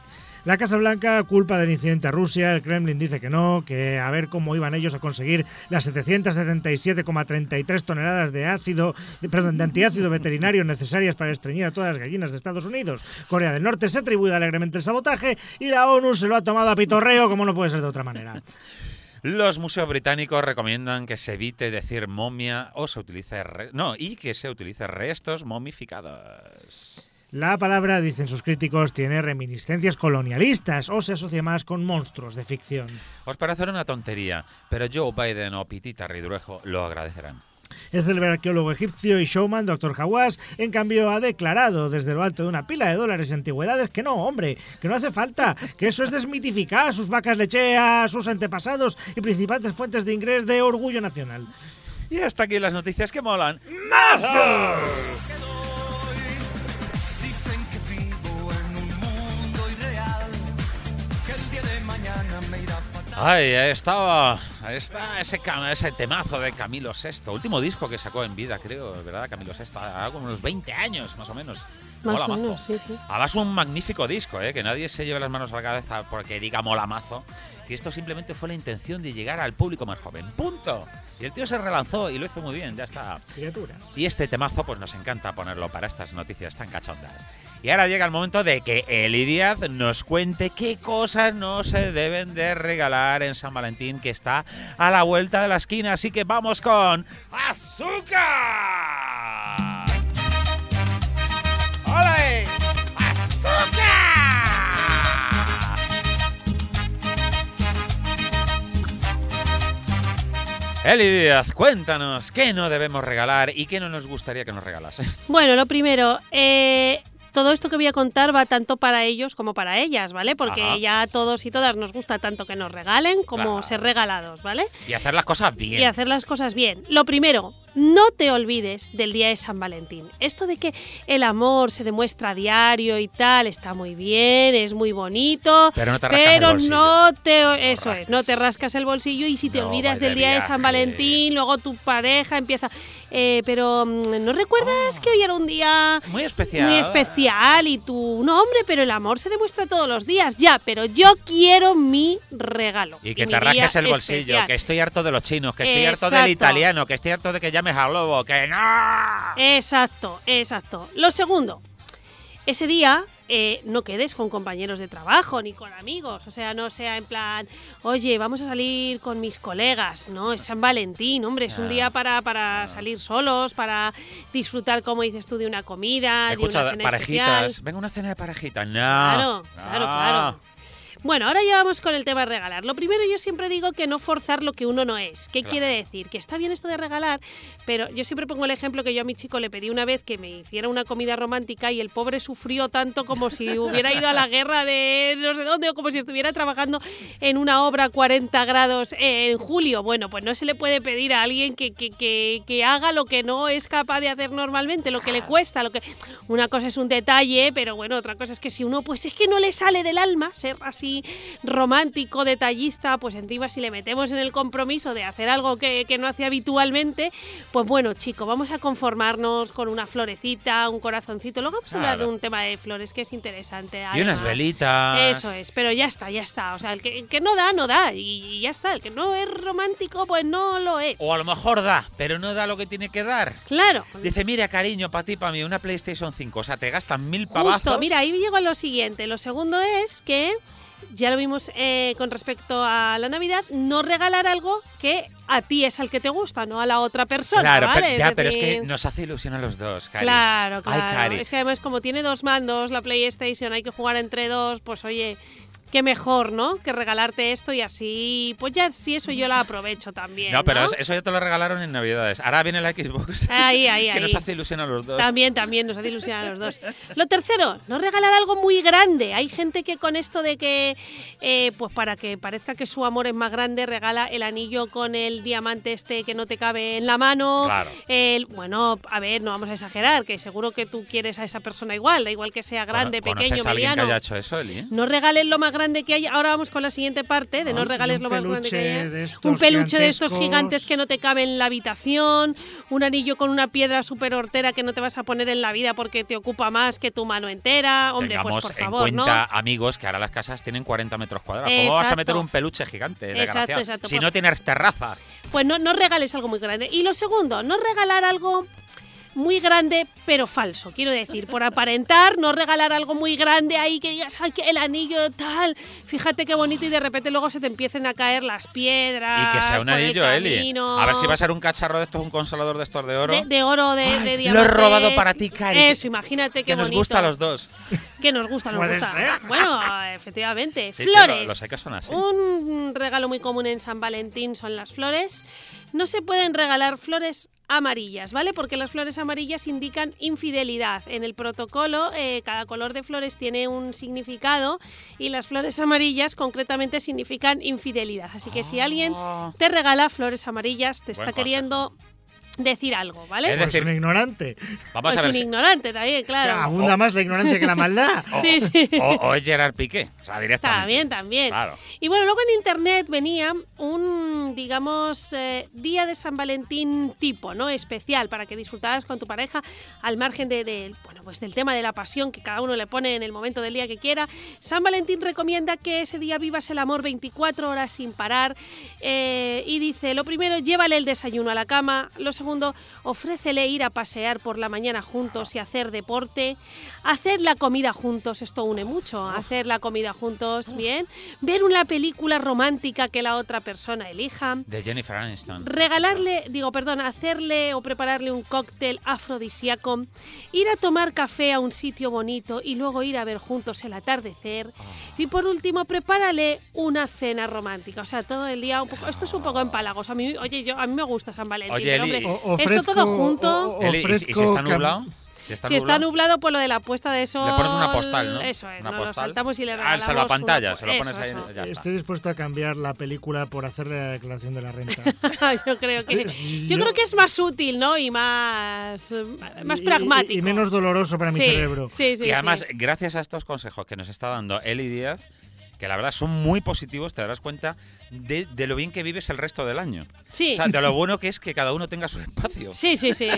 La Casa Blanca culpa del incidente a Rusia, el Kremlin dice que no, que a ver cómo iban ellos a conseguir las setecientas setenta y siete coma treinta y tres toneladas de ácido, de, perdón, de antiácido veterinario necesarias para estreñir a todas las gallinas de Estados Unidos. Corea del Norte se atribuye alegremente el sabotaje y la ONU se lo ha tomado a pitorreo, como no puede ser de otra manera. Los museos británicos recomiendan que se evite decir momia o se utilice re- no, y que se utilice restos momificados. La palabra, dicen sus críticos, tiene reminiscencias colonialistas o se asocia más con monstruos de ficción. Os parecerá una tontería, pero Joe Biden o Pitita Ridruejo lo agradecerán. El célebre arqueólogo egipcio y showman doctor Hawass, en cambio, ha declarado desde lo alto de una pila de dólares y antigüedades que no, hombre, que no hace falta, que eso es desmitificar sus vacas lecheas, sus antepasados y principales fuentes de ingreso de orgullo nacional. Y hasta aquí las noticias que molan. ¡Mazo! Ay, ahí estaba ahí está ese, ese temazo de Camilo sexto. Último disco que sacó en vida, creo, ¿verdad? Camilo sexto, hace unos veinte años, más o menos. Más Mola o mazo. menos, sí, sí. Además, un magnífico disco, ¿eh? Que nadie se lleve las manos a la cabeza porque diga mola mazo. Que esto simplemente fue la intención de llegar al público más joven. ¡Punto! Y el tío se relanzó y lo hizo muy bien, ya está. Criatura. Y este temazo, pues nos encanta ponerlo para estas noticias tan cachondas. Y ahora llega el momento de que Eli Díaz nos cuente qué cosas no se deben de regalar en San Valentín, que está a la vuelta de la esquina. Así que vamos con ¡Azúcar! ¡Ole! ¡Azúcar! Eli Díaz, cuéntanos qué no debemos regalar y qué no nos gustaría que nos regalase. Bueno, lo primero, eh, todo esto que voy a contar va tanto para ellos como para ellas, ¿vale? Porque Ajá. ya a todos y todas nos gusta tanto que nos regalen como Claro. ser regalados, ¿vale? Y hacer las cosas bien. Y hacer las cosas bien. Lo primero, no te olvides del día de San Valentín. Esto de que el amor se demuestra a diario y tal, está muy bien, es muy bonito, Pero no te rascas el pero bolsillo. no te eso rascas. es, no te rascas el bolsillo y si te No olvidas vais de del día de San viaje. Valentín, luego tu pareja empieza, eh, pero mm, ¿no recuerdas Oh. que hoy era un día Muy especial. muy especial y tú, no hombre, pero el amor se demuestra todos los días, ya, pero yo quiero mi regalo. Y que mi te rasques día el bolsillo, especial. que estoy harto de los chinos, que estoy harto Exacto. del italiano, que estoy harto de que llames al lobo, que no. Exacto, exacto. Lo segundo, ese día eh, no quedes con compañeros de trabajo ni con amigos, o sea, no sea en plan, oye, vamos a salir con mis colegas, no, es San Valentín, hombre, es un Ah. día para, para salir solos, para disfrutar, como dices tú, de una comida, de Escucha, una cena parejitas. especial. Venga, una cena de parejitas. No. Claro, claro, No. claro. Bueno, ahora ya vamos con el tema de regalar. Lo primero, yo siempre digo que no forzar lo que uno no es. ¿Qué Claro. quiere decir? Que está bien esto de regalar, pero yo siempre pongo el ejemplo que yo a mi chico le pedí una vez que me hiciera una comida romántica y el pobre sufrió tanto como si hubiera ido a la guerra de no sé dónde o como si estuviera trabajando en una obra a cuarenta grados en julio. Bueno, pues no se le puede pedir a alguien que, que, que, que haga lo que no es capaz de hacer normalmente, lo que le cuesta, lo que una cosa es un detalle, pero bueno, otra cosa es que si uno pues es que no le sale del alma ser así romántico, detallista, pues encima si le metemos en el compromiso de hacer algo que, que no hace habitualmente, pues bueno, chico, vamos a conformarnos con una florecita, un corazoncito. Luego vamos a hablar de Claro. un tema de flores que es interesante. Y unas además. velitas. Eso es, pero ya está, ya está. O sea, el que, el que no da, no da. Y ya está. El que no es romántico, pues no lo es. O a lo mejor da, pero no da lo que tiene que dar. Claro. Dice, mira, cariño, para ti, para mí, una PlayStation cinco. O sea, te gastan mil pavazos. Justo, mira, ahí llego a lo siguiente. Lo segundo es que, ya lo vimos eh, con respecto a la Navidad, no regalar algo que a ti es al que te gusta, no a la otra persona, Claro, ¿vale? pero, Es ya, pero es decir, que nos hace ilusión a los dos, Cari. Claro, Ay, claro. Cari. Es que además como tiene dos mandos, la PlayStation, hay que jugar entre dos, pues oye, qué mejor, ¿no? Que regalarte esto y así, pues ya sí, eso yo la aprovecho también, No, pero ¿no? eso- eso ya te lo regalaron en Navidades. Ahora viene la Xbox. Ahí, ahí, que ahí. nos hace ilusión a los dos. También, también, nos hace ilusión a los dos. Lo tercero, no regalar algo muy grande. Hay gente que con esto de que, eh, pues para que parezca que su amor es más grande, regala el anillo con el diamante este que no te cabe en la mano. Claro. El, bueno, a ver, no vamos a exagerar, que seguro que tú quieres a esa persona igual, da igual que sea grande, Cono- pequeño, ¿Conoces a alguien mediano. que haya hecho eso, Eli? No regales lo más grande que haya. Ahora vamos con la siguiente parte de no Ah, regales un lo más grande que peluche haya. de estos Un peluche de estos gigantescos. gigantes que no te cabe en la habitación, un anillo con una piedra súper hortera que no te vas a poner en la vida porque te ocupa más que tu mano entera. Hombre, Tengamos pues por en favor, cuenta, ¿no? amigos, que ahora las casas tienen cuarenta metros cuadrados. ¿Cómo vas a Exacto. meter un peluche gigante, Exacto, desgraciado? exacto. Si Pues- no tienes terraza. Pues no, no regales algo muy grande. Y lo segundo, no regalar algo muy grande pero falso, quiero decir, por aparentar, no regalar algo muy grande ahí que digas, ay, que el anillo tal, fíjate qué bonito y de repente luego se te empiecen a caer las piedras. Y que sea un por el anillo, Eli. camino. A ver si va a ser un cacharro de estos, un consolador de estos de oro. De, de oro, de, Ay, de lo he diamantes. robado para ti, Cari. Eso, imagínate qué que nos bonito. gusta a los dos. Que nos gusta, nos Puede gusta. ser. Bueno, efectivamente. Sí, sí, flores. lo- los hay que son así. Un regalo muy común en San Valentín son las flores. No se pueden regalar flores amarillas, ¿vale? Porque las flores amarillas indican infidelidad. En el protocolo, eh, cada color de flores tiene un significado y las flores amarillas concretamente significan infidelidad. Así que si alguien Oh. te regala flores amarillas, te Buen está queriendo decir algo, ¿vale? Es Pues decir, un ignorante. Vamos Pues a ver un si- ignorante también, claro. Abunda más la ignorancia que la maldad. o, Sí, sí. o- o es Gerard Piqué, o sea, directamente. También, también. Claro. Y bueno, luego en internet venía un, digamos, eh, día de San Valentín tipo, ¿no? Especial para que disfrutaras con tu pareja al margen de, de, bueno, pues del tema de la pasión que cada uno le pone en el momento del día que quiera. San Valentín recomienda que ese día vivas el amor veinticuatro horas sin parar eh, y dice, lo primero, llévale el desayuno a la cama. Lo segundo, ofrécele ir a pasear por la mañana juntos y hacer deporte. Haced la comida juntos, esto une mucho. Hacer la comida juntos, bien. Ver una película romántica que la otra persona elija. De Jennifer Aniston. Regalarle, digo, perdón, hacerle o prepararle un cóctel afrodisíaco, ir a tomar café a un sitio bonito y luego ir a ver juntos el atardecer. Y por último, prepárale una cena romántica. O sea, todo el día un poco. Esto es un poco empalagos. A mí, oye, yo a mí me gusta San Valentín. Oye, pero, Eli, hombre, O- esto ofrezco- todo junto. o- o- Eli, ¿y, si- y si ofrezco está cam- nublado? Si está Si nublado. está nublado, por lo de la puesta de sol. Le pones una postal, ¿no? Eso es, Una nos lo postal. saltamos y le Ah, regalamos. el salvapantalla, una- se lo pones eso, ahí. eso. Ya está. Estoy dispuesto a cambiar la película por hacerle la declaración de la renta. yo creo que yo Yo- creo que es más útil, ¿no? Y más más Y- y- pragmático. Y, menos doloroso para mi sí, cerebro. Sí, sí, y además, sí. gracias a estos consejos que nos está dando Eli Díaz, que la verdad son muy positivos, te darás cuenta de, de lo bien que vives el resto del año. Sí. O sea, de lo bueno que es que cada uno tenga su espacio. Sí, sí, sí.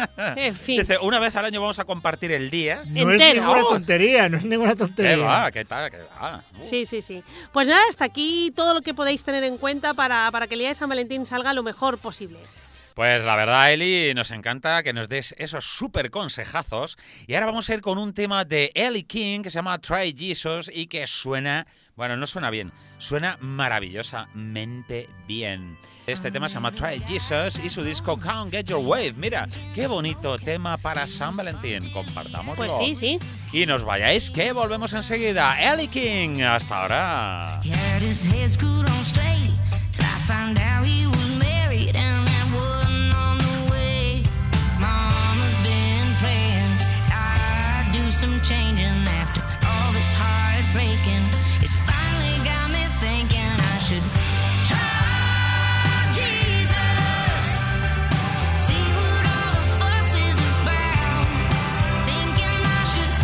En fin. Dice, una vez al año vamos a compartir el día. No es Entero. ninguna ¡Oh! tontería, no es ninguna tontería. ¿Qué va? ¿Qué tal? ¿Qué va? Uh. Sí, sí, sí. Pues nada, hasta aquí todo lo que podéis tener en cuenta para, para que el día de San Valentín salga lo mejor posible. Pues la verdad, Eli, nos encanta que nos des esos súper consejazos. Y ahora vamos a ir con un tema de Ellie King que se llama Try Jesus y que suena, bueno, no suena bien, suena maravillosamente bien. Este tema se llama Try Jesus y su disco Can't Get Your Wave. Mira, qué bonito tema para San Valentín. Compartámoslo. Pues sí, sí. Y nos vayáis que volvemos enseguida. Ellie King, hasta ahora. He had his head screwed on straight till I found out he was married and that wasn't on the way. Mama's been praying I do some changing after all this heartbreaking. It's finally got me thinking I should try Jesus, see what all the fuss is about. Thinking I should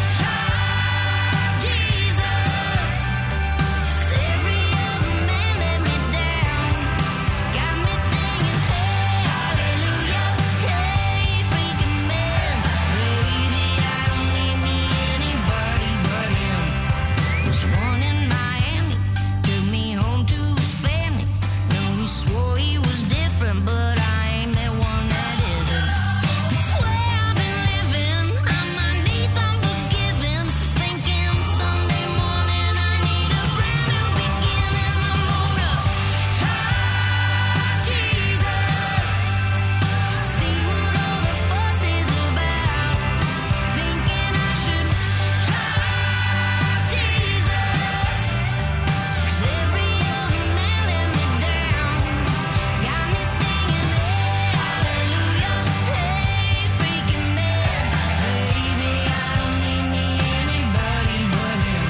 try Jesus, 'cause every other man let me down. Got me singing, hey, hallelujah, hey, freaking man. Baby, I don't need me anybody but him. Was one in Miami, took me home to his family. No, he swore he was different, but I ain't met one that isn't. This way I've been living, I might need some forgiving. Thinking Sunday morning I need a brand new beginning. I'm gonna try Jesus, see what all the fuss is about. Thinking I should try Jesus, 'cause every other man let me down. Got me singing, hey, hallelujah, hey, freaking man. Baby, I don't need me anybody but him.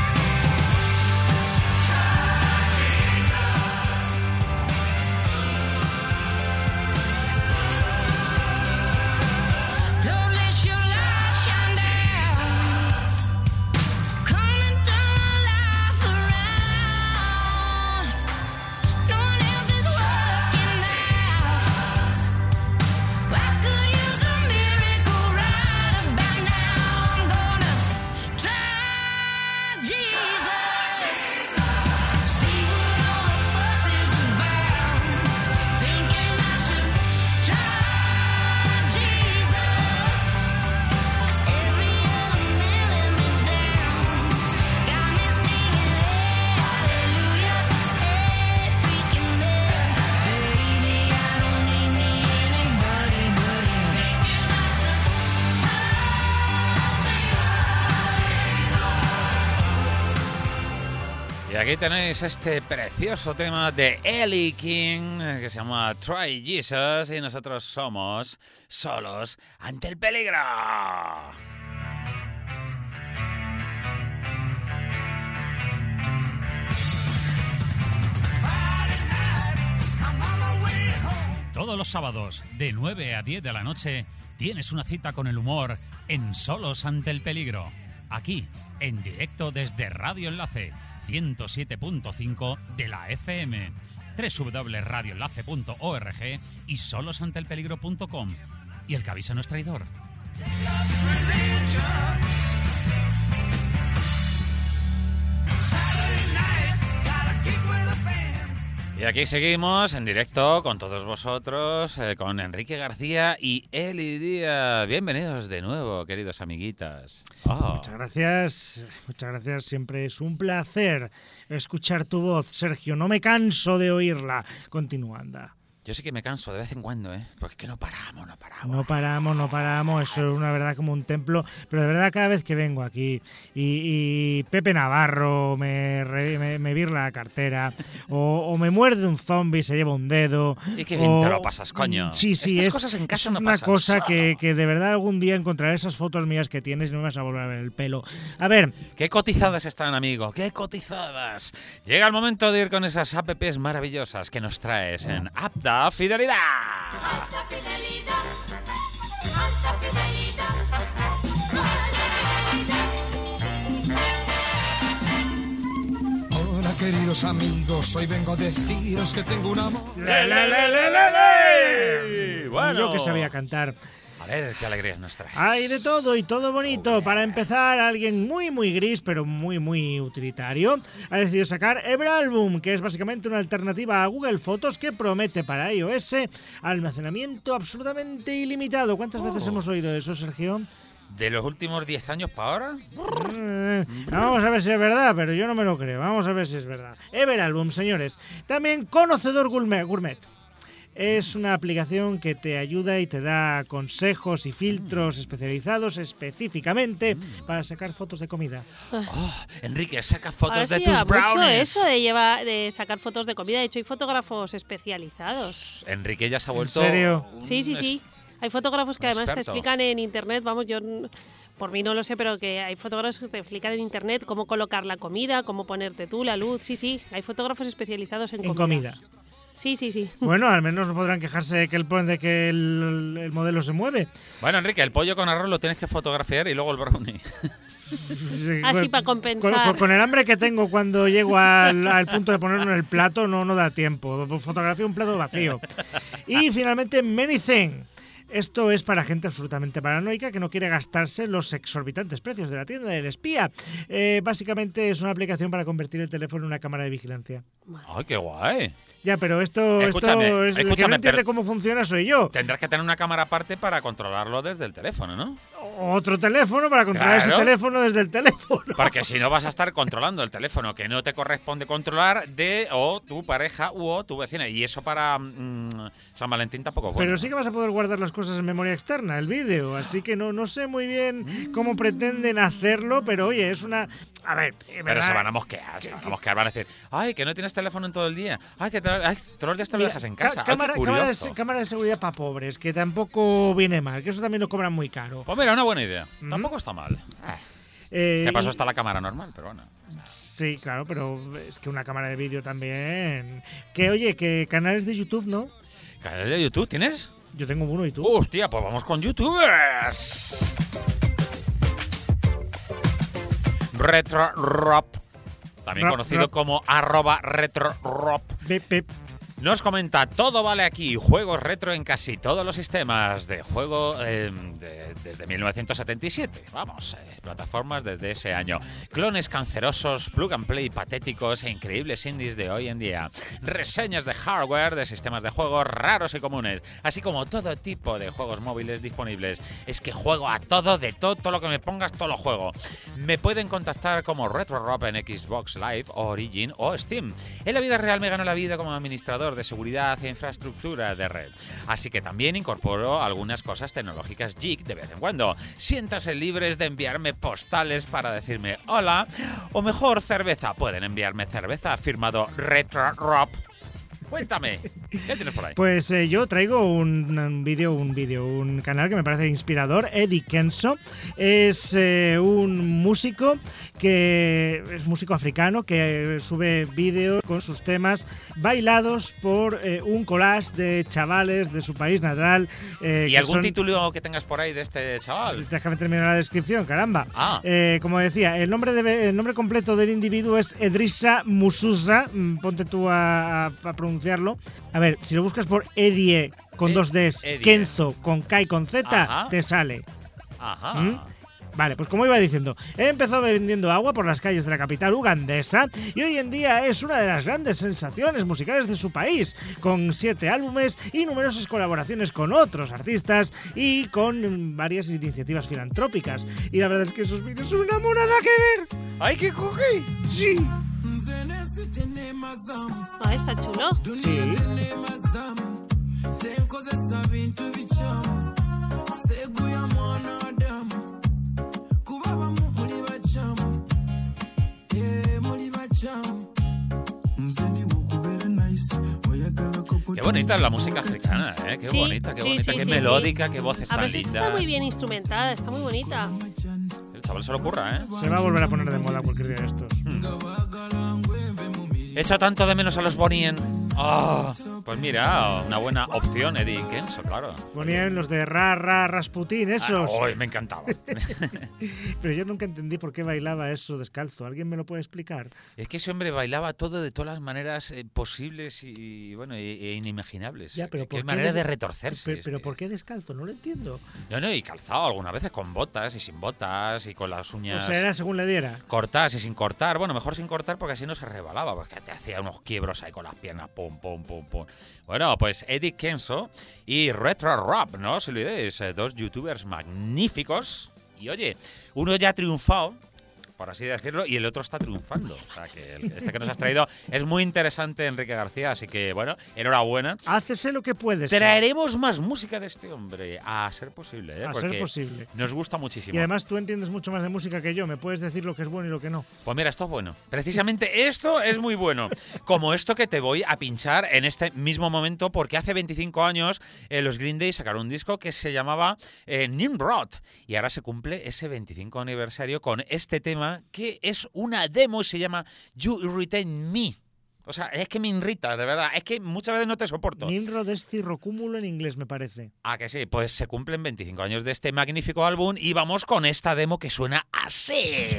Don't let your light shine down. Come and turn my life around. No one else is working out. I could use a miracle right about now. I'm gonna try Jesus, see what all the fuss is about. Thinking I should try Jesus, 'cause every other man let me down. Got me singing, hey, hallelujah, hey, freaking man. Baby, I don't need me anybody but him. Y aquí tenéis este precioso tema de Ellie King eh, que se llama Try Jesus y nosotros somos solos ante el peligro. Todos los sábados, de nueve a diez de la noche, tienes una cita con el humor en Solos ante el peligro. Aquí, en directo desde Radio Enlace, ciento siete punto cinco de la F M, doble u doble u doble punto radio enlace punto org y solosanteelpeligro punto com. Y el que avisa no es traidor. Y aquí seguimos en directo con todos vosotros, eh, con Enrique García y Eli Díaz. Bienvenidos de nuevo, queridos amiguitas. Oh. Muchas gracias, muchas gracias. Siempre es un placer escuchar tu voz, Sergio. No me canso de oírla. Continúa, anda. Yo sí que me canso de vez en cuando, ¿eh? Porque es que no paramos, no paramos. No paramos, no paramos. Eso es una verdad como un templo. Pero de verdad cada vez que vengo aquí y, y Pepe Navarro me, re, me, me virla la cartera o, o me muerde un zombie y se lleva un dedo. Y qué bien o, te lo pasas, coño. Sí, sí. Estas es, cosas en casa es no una pasan. cosa que, que de verdad algún día encontraré esas fotos mías que tienes y no me vas a volver a ver el pelo. A ver. Qué cotizadas están, amigo. Qué cotizadas. Llega el momento de ir con esas apps maravillosas que nos traes en Apta Fidelidad. Alta fidelidad, alta fidelidad, Hola queridos amigos, hoy vengo a deciros que tengo un amor. ¡Le, le, le, le, le, le! Bueno. Yo que sabía cantar. A ver, qué alegrías nos traes. Hay de todo y todo bonito. Para empezar, alguien muy muy gris, pero muy muy utilitario, ha decidido sacar Everalbum, que es básicamente una alternativa a Google Fotos que promete para iOS almacenamiento absolutamente ilimitado. ¿Cuántas Oh. veces hemos oído eso, Sergio? ¿De los últimos diez años para ahora? Eh, Vamos a ver si es verdad, pero yo no me lo creo. Vamos a ver si es verdad. Everalbum, señores. También Conocedor Gourmet. Gourmet. Es una aplicación que te ayuda y te da consejos y filtros especializados específicamente para sacar fotos de comida. Oh, Enrique, saca fotos Ahora de sí tus lleva mucho brownies. eso de, llevar, de sacar fotos de comida. De hecho, hay fotógrafos especializados. Enrique ya se ha vuelto... serio? un Sí, sí, es- sí. Hay fotógrafos que un además te experto. explican en internet, vamos, yo n- por mí no lo sé, pero que hay fotógrafos que te explican en internet cómo colocar la comida, cómo ponerte tú la luz. Sí, sí, hay fotógrafos especializados en, En comida. Sí, sí, sí. Bueno, al menos no podrán quejarse de que el, de que el, el modelo se mueve. Bueno, Enrique, el pollo con arroz lo tienes que fotografiar y luego el brownie. Así para Con, compensar. con- con el hambre que tengo cuando llego al, al punto de ponerlo en el plato, no, no da tiempo. Fotografía un plato vacío. Y finalmente, ManyThing. Esto es para gente absolutamente paranoica que no quiere gastarse los exorbitantes precios de la tienda del espía. Eh, básicamente es una aplicación para convertir el teléfono en una cámara de vigilancia. ¡Ay, qué guay! Ya, pero esto, Escúchame, esto es, el que no escúchame, entiende pero- cómo funciona soy yo. Tendrás que tener una cámara aparte para controlarlo desde el teléfono, ¿no? Otro teléfono para controlar Claro. ese teléfono desde el teléfono. Porque si no vas a estar controlando el teléfono que no te corresponde controlar de o tu pareja u o tu vecina. Y eso para mm, San Valentín tampoco es bueno. Pero sí que vas a poder guardar las cosas en memoria externa, el vídeo. Así que no, no sé muy bien cómo pretenden hacerlo, pero oye, es una... A ver, eh, Pero ¿verdad? se van a mosquear, se van a mosquear. Van a decir, ay, que no tienes teléfono en todo el día. Ay, que te- ay, todos los días te lo Mira, dejas en ca- casa. Ay, cámara, qué cámara de, curioso. se- cámara de seguridad para pobres, que tampoco viene mal, que eso también lo cobran muy caro. Pues mira, una buena idea. Mm. Tampoco está mal. Ah, Eh, ¿Qué pasó? y- Está la cámara normal, pero bueno. Sí, claro, pero es que una cámara de vídeo también... Que oye, que canales de YouTube, ¿no? ¿Canal de YouTube tienes? Yo tengo uno y tú. Hostia, pues vamos con YouTubers. RetroRob, también Rop, conocido Rop. como arroba RetroRob, Ve- ve- nos comenta: todo vale aquí, juegos retro en casi todos los sistemas de juego eh, de- desde mil novecientos setenta y siete. Vamos, eh, plataformas desde ese año. Clones cancerosos, plug and play patéticos e increíbles indies de hoy en día. Reseñas de hardware de sistemas de juegos raros y comunes, así como todo tipo de juegos móviles disponibles. Es que juego a todo, de todo, todo lo que me pongas, todo lo juego. Me pueden contactar como RetroRob en Xbox Live, Origin o Steam. En la vida real me gano la vida como administrador de seguridad e infraestructura de red. Así que también incorporo algunas cosas tecnológicas geek de vez en cuando. Siéntanse libres de enviarme postales para decirme hola, o mejor cerveza. Pueden enviarme cerveza firmado RetroRob. Cuéntame, ¿Qué tienes por ahí? Pues eh, yo traigo un, un vídeo, un vídeo, un canal que me parece inspirador. Eddie Kenzo es eh, un músico que es músico africano que sube vídeos con sus temas bailados por eh, un collage de chavales de su país natal. Eh, ¿Y que algún son... título que tengas por ahí de este chaval? Déjame terminar la descripción, caramba. Ah. Eh, como decía, el nombre, de, el nombre completo del individuo es Edrissa Musuza. Mm, Ponte tú a, a, a pronunciarlo. A ver, si lo buscas por Eddie con Eh, dos Ds, Eddie. Kenzo con K y con Z, Ajá. te sale. Ajá. ¿Mm? Vale, pues como iba diciendo, empezó vendiendo agua por las calles de la capital ugandesa y hoy en día es una de las grandes sensaciones musicales de su país, con siete álbumes y numerosas colaboraciones con otros artistas y con varias iniciativas filantrópicas. Y la verdad es que esos vídeos son una monada que ver. ¡Ay, qué coge! Sí. Ah, está chulo. Sí. Qué bonita es la música africana, ¿eh? Qué Sí, bonita, qué sí, bonita, sí, qué sí, melódica, qué voces A tan veces lindas. está muy bien instrumentada, está muy bonita. El chaval se lo ocurra, ¿eh? Se va a volver a poner de moda cualquier día de estos. He echado tanto de menos a los Bonnie M. Oh, pues mira, una buena opción, Eddie Kenzo, claro. Ponían los de Ra Ra Rasputín, esos. Ah, oh, me encantaba. Pero yo nunca entendí por qué bailaba eso descalzo. ¿Alguien me lo puede explicar? Es que ese hombre bailaba todo de todas las maneras eh, posibles y, bueno, e, e inimaginables. Ya, pero Qué ¿por qué manera de- de retorcerse. Pero, pero este. ¿por qué descalzo? No lo entiendo. No, no, y calzado algunas veces con botas y sin botas y con las O uñas sea, era según le diera. cortadas y sin cortar. Bueno, mejor sin cortar porque así no se rebalaba, porque te hacía unos quiebros ahí con las piernas, pum, pum, pum, pum. Bueno, pues Eddie Kenzo y Retro Rap, ¿no? Si lo olvidéis, eh, dos youtubers magníficos. Y oye, uno ya ha triunfado, por así decirlo, y el otro está triunfando. O sea, que el- este que nos has traído es muy interesante, Enrique García, así que, bueno, enhorabuena. Hácese lo que puedes. ser. Traeremos más música de este hombre, a ser posible, ¿eh? A Porque ser posible. nos gusta muchísimo. Y además tú entiendes mucho más de música que yo. Me puedes decir lo que es bueno y lo que no. Pues mira, esto es bueno. Precisamente esto es muy bueno. Como esto que te voy a pinchar en este mismo momento, porque hace veinticinco años eh, los Green Day sacaron un disco que se llamaba eh, Nimrod. Y ahora se cumple ese veinticinco aniversario con este tema que es una demo y se llama You Irritate Me. O sea, es que me irritas, de verdad. Es que muchas veces no te soporto. Nimrod es cirrocúmulo en inglés, me parece. Ah, que sí, pues se cumplen veinticinco años de este magnífico álbum y vamos con esta demo que suena así.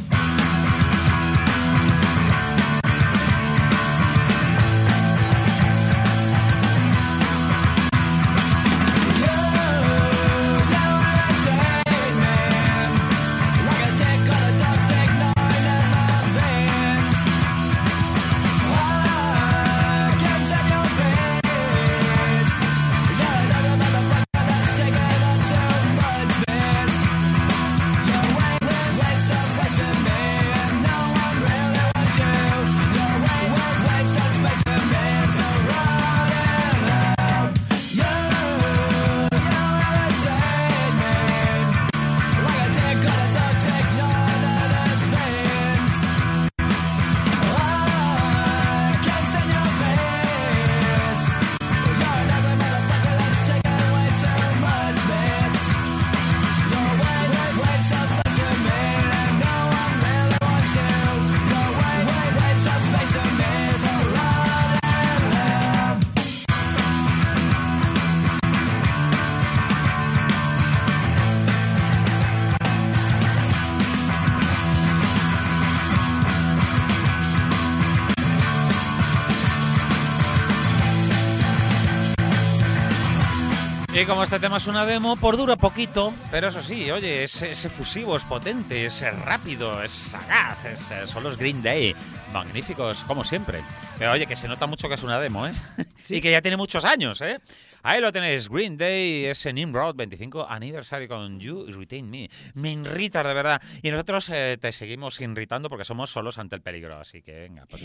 Y como este tema es una demo, por dura poquito, pero eso sí, oye, es, es efusivo, es potente, es rápido, es sagaz, es, eh, son los Green Day, magníficos como siempre. Pero oye, que se nota mucho que es una demo, ¿eh? Sí. Y que ya tiene muchos años, ¿eh? Ahí lo tenéis, Green Day, ese Nimrod, veinticinco aniversario con You Irritate Me. Me irritas de verdad. Y nosotros eh, te seguimos irritando porque somos solos ante el peligro, así que venga, pues...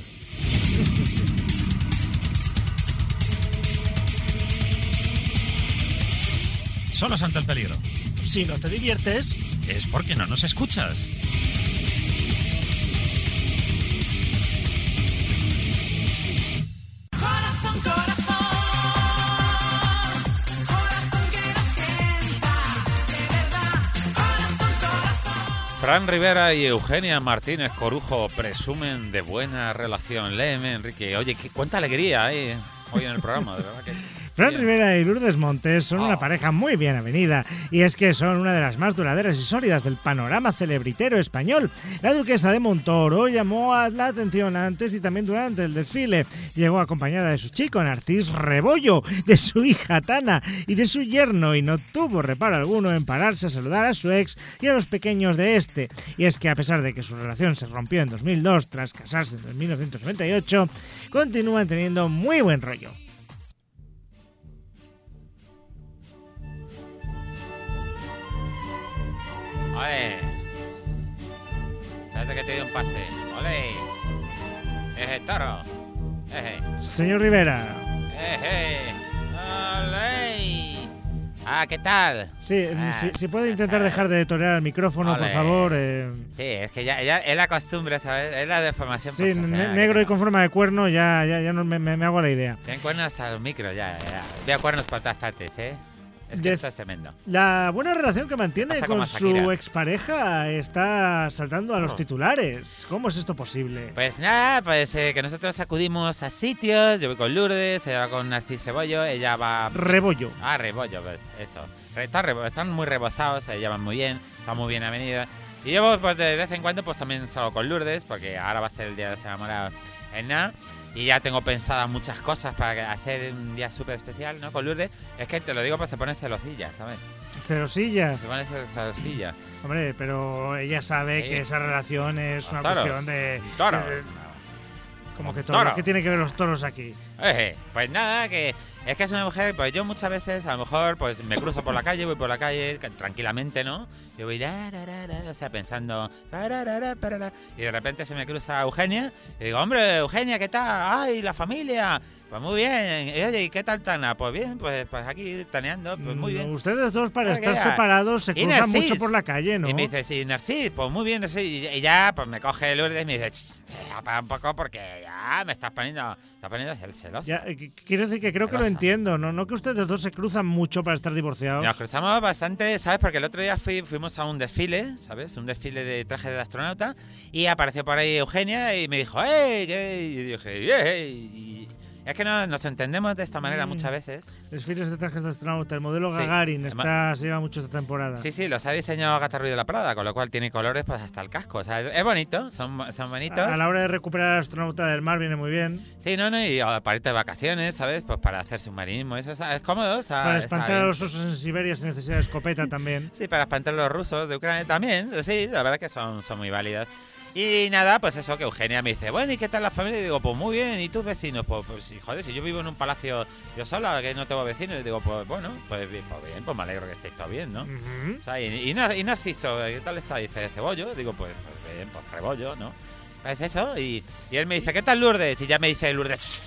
Solos ante el peligro. Si no te diviertes, Es porque no nos escuchas. Corazón, corazón, Fran Rivera y Eugenia Martínez Corujo presumen de buena relación. Léeme, Enrique. Oye, qué, cuánta alegría hay hoy en el programa, de verdad que... Fran bien. Rivera y Lourdes Montes son Oh. una pareja muy bien avenida, y es que son una de las más duraderas y sólidas del panorama celebritero español. La duquesa de Montoro llamó a la atención antes y también durante el desfile. Llegó acompañada de su chico Narcís Rebollo, de su hija Tana y de su yerno, y no tuvo reparo alguno en pararse a saludar a su ex y a los pequeños de este. Y es que a pesar de que su relación se rompió en dos mil dos tras casarse en mil novecientos noventa y ocho, continúan teniendo muy buen rollo. Ole. Espérate que te doy un pase. Ole. Eje, toro. Eje. Señor Rivera. Eje. Ole. Ah, ¿qué tal? Sí, Ah, si, si puede ya intentar sabes. dejar de torear el micrófono, Ole. por favor. Eh, Sí, es que ya, ya es la costumbre, ¿sabes? Es la deformación sí, profesional. ne- negro que y con forma de cuerno, ya, ya, ya no me, me- me hago la idea. Tienen cuernos hasta los micros, ya, ya. Veo cuernos por todas partes, ¿eh? Es que De- esto es tremendo. La buena relación que mantiene Pasa con como su Shakira. expareja está saltando a los Oh. titulares. ¿Cómo es esto posible? Pues nada, pues eh, que nosotros acudimos a sitios. Yo voy con Lourdes, ella va con Narcís Cebollo, ella va... Rebollo. Ah, Rebollo, pues eso. Re- Están, rebo- están muy rebozados, se llevan muy bien, están muy bien avenidas. Y yo pues de vez en cuando pues también salgo con Lourdes, porque ahora va a ser el día de los enamorados en nada. Y ya tengo pensadas muchas cosas para que- hacer un día súper especial, ¿no? Con Lourdes. Es que te lo digo, pues se pone celosilla, ¿sabes? Cerosillas. Se pone celosilla. Hombre, pero ella sabe Sí. que esa relación es una Toros. cuestión de... Toros. de- como que Toro. toros. ¿Qué tiene que ver los toros aquí? Eh, pues nada, que es que es una mujer, pues yo muchas veces a lo mejor pues me cruzo por la calle, voy por la calle ca- tranquilamente, ¿no? Yo voy, ra, ra, ra, ra, o sea, pensando, ra, ra, ra, ra, ra, ra, y de repente se me cruza Eugenia, y digo, hombre, Eugenia, ¿qué tal? ¡Ay, la familia! Pues muy bien. Y, oye, ¿y qué tal Tana? Pues bien, pues, pues aquí taneando, pues muy bien. Mm, Ustedes dos, para Claro que estar ya. separados, se Y cruzan Narcís. mucho por la calle, ¿no? Y me dice, sí, Narcís, pues muy bien, sí. Y y ya, pues me coge Lourdes y me dice, "Ch, eh, para un poco porque ya me estás poniendo, estás poniendo cel- celoso. Ya, eh, qu- quiero decir que creo que lo Celosa. entiendo, ¿no? No que ustedes dos se cruzan mucho para estar divorciados. Nos cruzamos bastante, ¿sabes? Porque el otro día fui, fuimos a un desfile, ¿sabes? Un desfile de traje de astronauta y apareció por ahí Eugenia y me dijo, ¡hey! ¿qué?". Y yo dije, ¡hey! Y es que no, nos entendemos de esta manera Mm. muchas veces. Desfiles de trajes de astronauta, el modelo Sí. Gagarin, Además- está, se lleva mucho esta temporada. Sí, sí, los ha diseñado Gata Ruiz de la Prada, con lo cual tiene colores pues hasta el casco. O sea, es, es bonito, son, son bonitos. A, a la hora de recuperar al astronauta del mar viene muy bien. Sí, no, no, y ah, para irte de vacaciones, ¿sabes? Pues para hacer submarinismo, eso o sea, es cómodo. O sea, Para está espantar a bien. los osos en Siberia sin necesidad de escopeta también. Sí, para espantar a los rusos de Ucrania también. Sí, la verdad que son, son muy válidas. Y nada, pues eso, que Eugenia me dice, bueno, ¿y qué tal la familia? Y digo, pues muy bien, ¿y tus vecinos? Pues, pues sí, joder, si yo vivo en un palacio yo sola, que no tengo vecinos, y digo, pues bueno, pues bien, pues, bien, pues me alegro que estéis todos bien, ¿no? Ujú. O sea, y, y, Nar- y Narciso, ¿qué tal está? Dice, Cebollo. Digo, pues, pues bien, pues Rebollo, ¿no? Pues eso, y, y él me dice, ¿qué tal Lourdes? Y ya me dice Lourdes,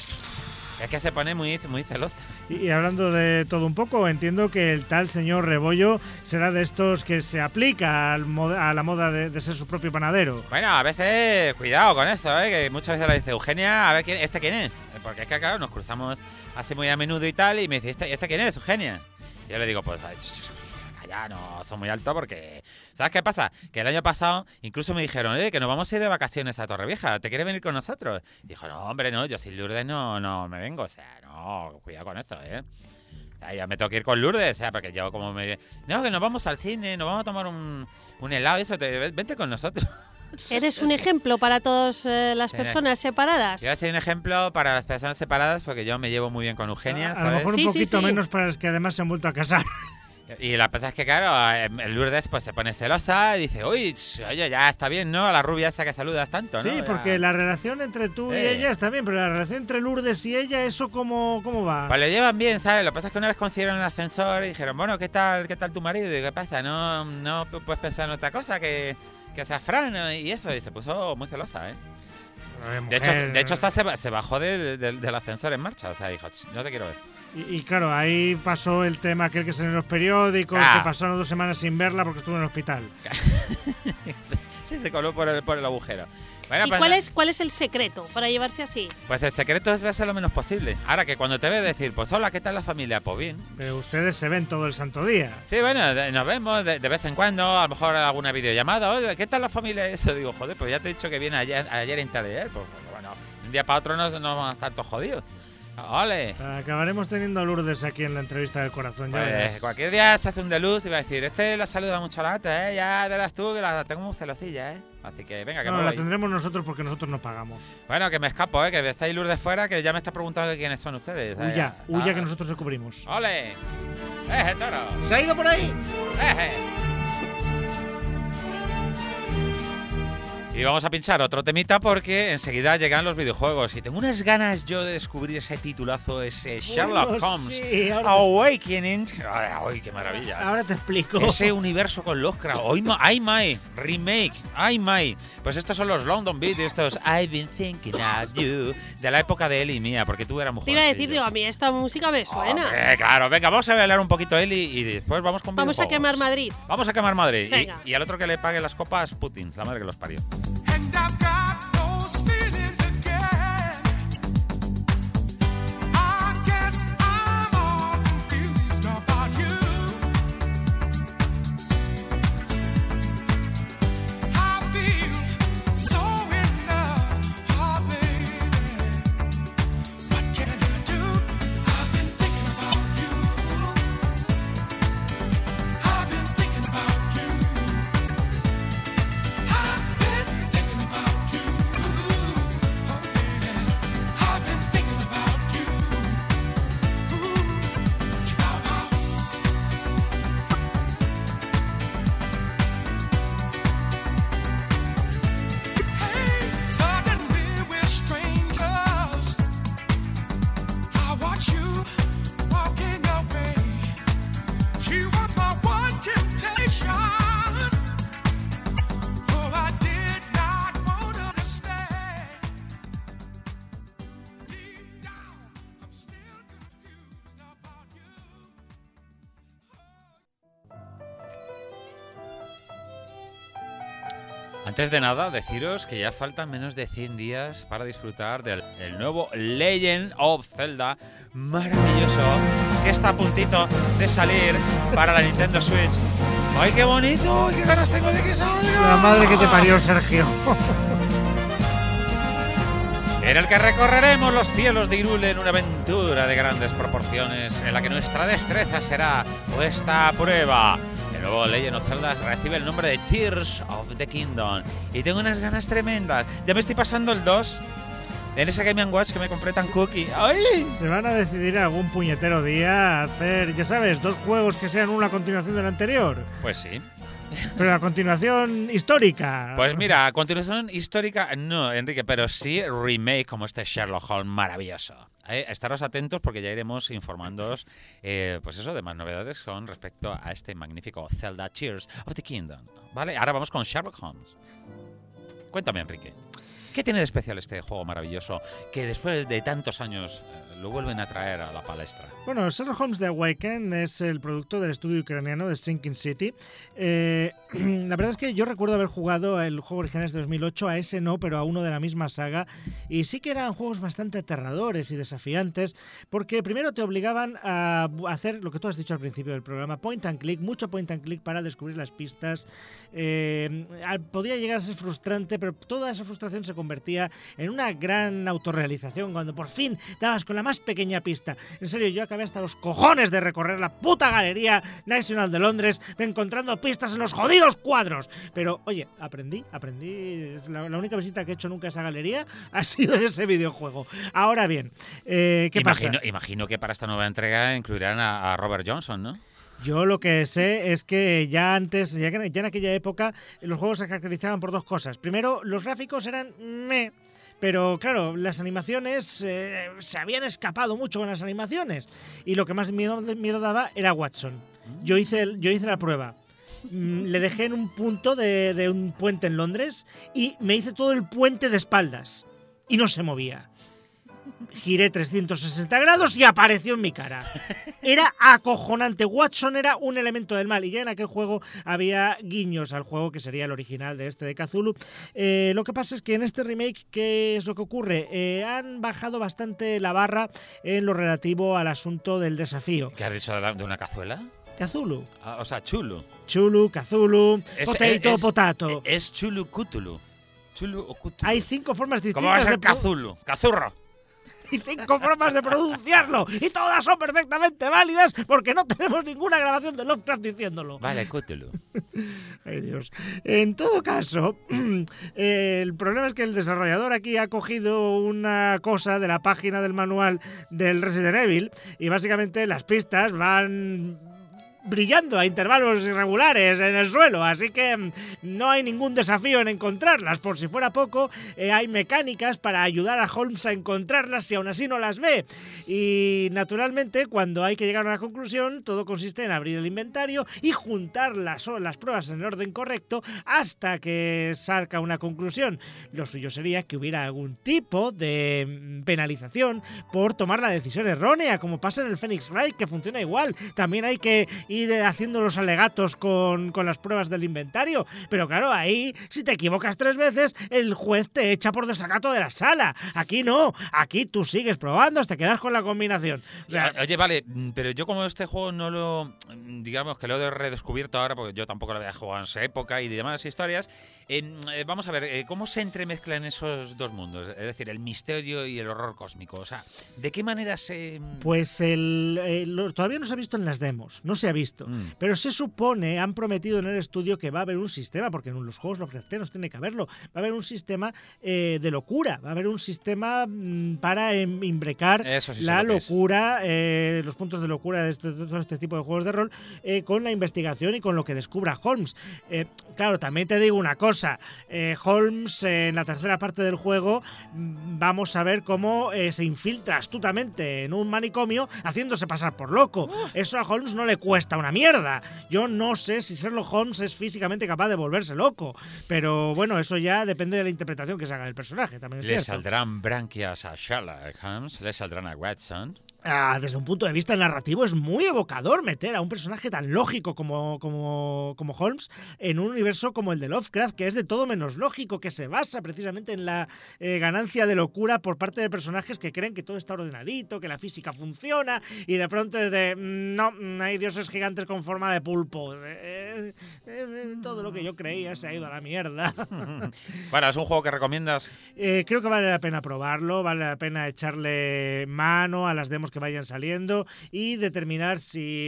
es que se pone muy, muy celosa. Y, y hablando de todo un poco, entiendo que el tal señor Rebollo será de estos que se aplica al mod- a la moda de, de ser su propio panadero. Bueno, a veces, cuidado con eso, ¿eh? Que muchas veces le dice Eugenia, a ver, ¿quién, ¿este quién es? Porque es que, claro, nos cruzamos así muy a menudo y tal, y me dice, ¿este, ¿este quién es, Eugenia? Y yo le digo, pues, ay, calla, no son muy alto porque... ¿Sabes qué pasa? Que el año pasado incluso me dijeron, eh, que nos vamos a ir de vacaciones a Torrevieja, ¿te quieres venir con nosotros? Y dijo, no, hombre, no, yo sin Lourdes no, no me vengo, o sea, no, cuidado con eso, ¿eh? O sea, ya me tengo que ir con Lourdes, o sea, porque yo como me... No, que nos vamos al cine, nos vamos a tomar un, un helado, eso, te, vente con nosotros. ¿Eres un ejemplo para todas eh, las Sí, personas separadas? Yo voy a ser un ejemplo para las personas separadas porque yo me llevo muy bien con Eugenia, A, a lo ¿sabes? mejor un Sí, sí, poquito sí. menos para los que además se han vuelto a casar. Y la cosa es que, claro, em, el Lourdes pues se pone celosa y dice, uy, ch, oye, ya está bien, ¿no? A la rubia esa que saludas tanto, ¿no? Sí, Ya". porque la relación entre tú y Eh. ella está bien, pero la relación entre Lourdes y ella, ¿eso cómo, cómo va? Pues lo llevan bien, ¿sabes? Lo que pasa es que una vez consiguieron el ascensor y dijeron, bueno, ¿qué tal qué tal tu marido? Y digo, ¿qué pasa? ¿No, no p- puedes pensar en otra cosa que, que sea Fran? ¿no? Y eso, y se puso muy celosa, ¿eh? Eh, De hecho, mujer. de hecho hasta se, ba- se bajó de- de- del ascensor en marcha, o sea, dijo, "Ch, no te quiero ver". Y, y claro, ahí pasó el tema aquel que salió en los periódicos, Ah. que pasaron dos semanas sin verla porque estuvo en el hospital. Sí, se coló por el, por el agujero. Bueno, ¿Y pues, cuál es, cuál es el secreto para llevarse así? Pues el secreto es verse lo menos posible. Ahora que cuando te ve decir, pues hola, ¿qué tal la familia? Pues bien. Pero ustedes se ven todo el santo día. Sí, bueno, de- nos vemos de, de vez en cuando, a lo mejor alguna videollamada. Oye, ¿qué tal la familia? Eso digo, joder, pues ya te he dicho que viene ayer, ayer en ayer. Pues bueno, de un día para otro no, no vamos a estar todos jodidos. ¡Ole! Acabaremos teniendo a Lourdes aquí en la entrevista del corazón. Ya Pues verás. cualquier día se hace un de luz y va a decir, este la saluda mucho a la otra, ¿eh? Ya verás tú que la tengo muy celosilla, ¿eh? Así que venga, que No, me la voy. tendremos nosotros porque nosotros no pagamos. Bueno, que me escapo, ¿eh? Que estáis Lourdes fuera, que ya me está preguntando quiénes son ustedes. ¿eh? Huya, Ah, huya que nosotros se cubrimos. ¡Ole! ¡Eje, toro! ¿Se ha ido por ahí? ¡Eje! Y vamos a pinchar otro temita porque enseguida llegan los videojuegos y tengo unas ganas yo de descubrir ese titulazo, ese Sherlock Bueno, Holmes sí, ahora, Awakening. ¡Ay, ay, qué maravilla! ahora te explico. Ese universo con Lovecraft. ¡Ay, ma- ay, my! Remake. ¡Ay, my! Pues estos son los London Beat, estos I've been thinking of you, de la época de Eli y mía, porque tú eras mujer. Te iba a decir, digo, a mí esta música me suena. Hombre, claro, venga, vamos a bailar un poquito Eli y después vamos con Vamos a videojuegos. quemar Madrid. Vamos a quemar Madrid. Venga. Y, y al otro que le pague las copas, Putin, la madre que los parió. And I've got those feelings again. I guess I'm all confused about you. I feel so in love, oh baby. What can I do? I've been thinking about you. I've been thinking about you. I've been thinking about you. Oh baby, I've been thinking about you. Ooh, chihuahua. Hey, suddenly we're strangers. I watch you walking away. She was my one temptation. Oh, I did not want her to stay. Deep down, I'm still confused about you. Antes de nada, deciros que ya faltan menos de cien días para disfrutar del el nuevo Legend of Zelda maravilloso que está a puntito de salir para la Nintendo Switch. ¡Ay, qué bonito! ¡Qué ganas tengo de que salga! La madre que te parió, Sergio. En el que recorreremos los cielos de Hyrule en una aventura de grandes proporciones en la que nuestra destreza será puesta a prueba. El nuevo Legend of Zelda recibe el nombre de Tears of the Kingdom y tengo unas ganas tremendas. Ya me estoy pasando el dos en ese Game and Watch que me compré tan cookie. ¡Ay! Se van a decidir algún puñetero día a hacer, ya sabes, dos juegos que sean una continuación del anterior. Pues sí. Pero la continuación histórica. Pues mira, continuación histórica, no, Enrique, pero sí remake como este Sherlock Holmes maravilloso. Eh, estaros atentos porque ya iremos informándoos, eh, pues eso, de más novedades con respecto a este magnífico Zelda Tears of the Kingdom. ¿Vale? Ahora vamos con Sherlock Holmes. Cuéntame, Enrique. ¿Qué tiene de especial este juego maravilloso que después de tantos años eh, lo vuelven a traer a la palestra? Bueno, Sherlock Holmes The Awaken es el producto del estudio ucraniano de Sinking City. Eh, la verdad es que yo recuerdo haber jugado el juego original de dos mil ocho, a ese no, pero a uno de la misma saga. Y sí que eran juegos bastante aterradores y desafiantes, porque primero te obligaban a hacer lo que tú has dicho al principio del programa, point and click, mucho point and click para descubrir las pistas. Eh, podía llegar a ser frustrante, pero toda esa frustración se convertía en una gran autorrealización cuando por fin dabas con la más pequeña pista. En serio, yo acabé hasta los cojones de recorrer la puta Galería National de Londres encontrando pistas en los jodidos cuadros. Pero, oye, aprendí, aprendí. La, la única visita que he hecho nunca a esa galería ha sido en ese videojuego. Ahora bien, eh, ¿qué imagino, pasa? Imagino que para esta nueva entrega incluirán a, a Robert Johnson, ¿no? Yo lo que sé es que ya antes, ya, que- ya en aquella época, los juegos se caracterizaban por dos cosas. Primero, los gráficos eran meh, pero claro, las animaciones eh, se habían escapado mucho con las animaciones. Y lo que más miedo, miedo daba era Watson. Yo hice, el- yo hice la prueba. Mm, Le dejé en un punto de, de un puente en Londres y me hice todo el puente de espaldas. Y no se movía. giré trescientos sesenta grados y apareció en mi cara. Era acojonante. Watson era un elemento del mal y ya en aquel juego había guiños al juego que sería el original de este de Cthulhu. Eh, lo que pasa es que en este remake, ¿qué es lo que ocurre? Eh, han bajado bastante la barra en lo relativo al asunto del desafío. ¿Qué has dicho de, la- de una cazuela? Cthulhu. Ah, o sea, chulo. Chulu, Cthulhu, Es- potato, es- potato. Es chulu cútulo. Chulu o cútulo. Hay cinco formas distintas ¿Cómo va a ser de pro- Cthulhu? Cazurro. y cinco formas de pronunciarlo y todas son perfectamente válidas porque no tenemos ninguna grabación de Lovecraft diciéndolo. Vale, cútulo. Ay, Dios. En todo caso, eh, el problema es que el desarrollador aquí ha cogido una cosa de la página del manual del Resident Evil y básicamente las pistas van brillando a intervalos irregulares en el suelo, así que mm, no hay ningún desafío en encontrarlas. Por si fuera poco, eh, hay mecánicas para ayudar a Holmes a encontrarlas si aún así no las ve. Y naturalmente, cuando hay que llegar a una conclusión, todo consiste en abrir el inventario y juntar las, las pruebas en el orden correcto hasta que salga una conclusión. Lo suyo sería que hubiera algún tipo de mm, penalización por tomar la decisión errónea, como pasa en el Phoenix Wright, que funciona igual. También hay que ir haciendo los alegatos con, con las pruebas del inventario. Pero claro, ahí, si te equivocas tres veces, el juez te echa por desacato de la sala. Aquí no, aquí tú sigues probando hasta quedar con la combinación. O sea, Oye, vale, pero yo como este juego no lo, digamos que lo he redescubierto ahora, porque yo tampoco lo había jugado en su época y demás historias, eh, eh, vamos a ver, eh, ¿cómo se entremezclan esos dos mundos? Es decir, el misterio y el horror cósmico. O sea, ¿de qué manera se...? Pues el, el- lo- todavía no se ha visto en las demos, no se ha visto. Mm. Pero se supone, han prometido en el estudio que va a haber un sistema, porque en los juegos Lovecraftianos tiene que haberlo, va a haber un sistema eh, de locura, va a haber un sistema mm, para em, imbrecar Eso sí sé la lo que es. locura, eh, los puntos de locura de, este- de todo este tipo de juegos de rol, eh, con la investigación y con lo que descubra Holmes. Eh, claro, también te digo una cosa, eh, Holmes eh, en la tercera parte del juego mm, vamos a ver cómo eh, se infiltra astutamente en un manicomio haciéndose pasar por loco. Eso a Holmes no le cuesta una mierda. Yo no sé si Sherlock Holmes es físicamente capaz de volverse loco, pero bueno, eso ya depende de la interpretación que se haga del personaje, también es Le cierto. saldrán branquias a Sherlock Holmes, le saldrán a Watson. Ah, desde un punto de vista narrativo es muy evocador meter a un personaje tan lógico como, como, como Holmes en un universo como el de Lovecraft, que es de todo menos lógico, que se basa precisamente en la eh, ganancia de locura por parte de personajes que creen que todo está ordenadito, que la física funciona, y de pronto es de, mm, no, mm, hay dioses gigantes con forma de pulpo. Eh, eh, eh, todo lo que yo creía se ha ido a la mierda. Bueno, ¿es un juego que recomiendas? Eh, creo que vale la pena probarlo, vale la pena echarle mano a las demos que vayan saliendo y determinar si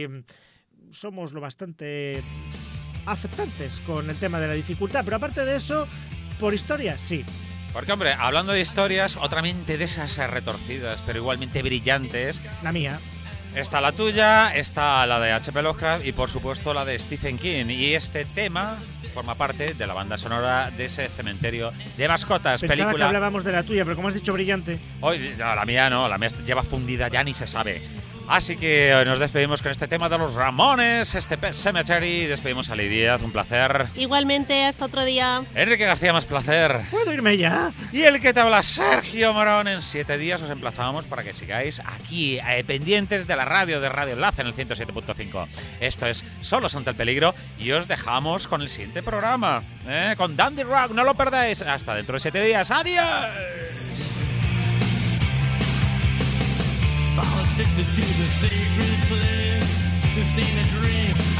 somos lo bastante aceptantes con el tema de la dificultad. Pero aparte de eso, por historia, sí. Porque, hombre, hablando de historias, otra mente de esas retorcidas, pero igualmente brillantes, La mía. está la tuya, está la de H P Lovecraft y, por supuesto, la de Stephen King. Y este tema forma parte de la banda sonora de ese cementerio de mascotas. Pensaba que película. hablábamos de la tuya, pero como has dicho brillante. Hoy, no, la mía no, la mía lleva fundida, ya ni se sabe. Así que hoy nos despedimos con este tema de los Ramones, este Pet Cemetery. Despedimos a Lady Díaz, un placer. Igualmente, hasta otro día. Enrique García, más placer. ¿Puedo irme ya? Y el que te habla, Sergio Morón. En siete días os emplazamos para que sigáis aquí, eh, pendientes de la radio de Radio Enlace en el ciento siete punto cinco. Esto es Solos ante el Peligro y os dejamos con el siguiente programa, eh, con Dandy Rock. No lo perdáis. Hasta dentro de siete días. ¡Adiós! Fall addicted to the sacred place. This ain't a dream.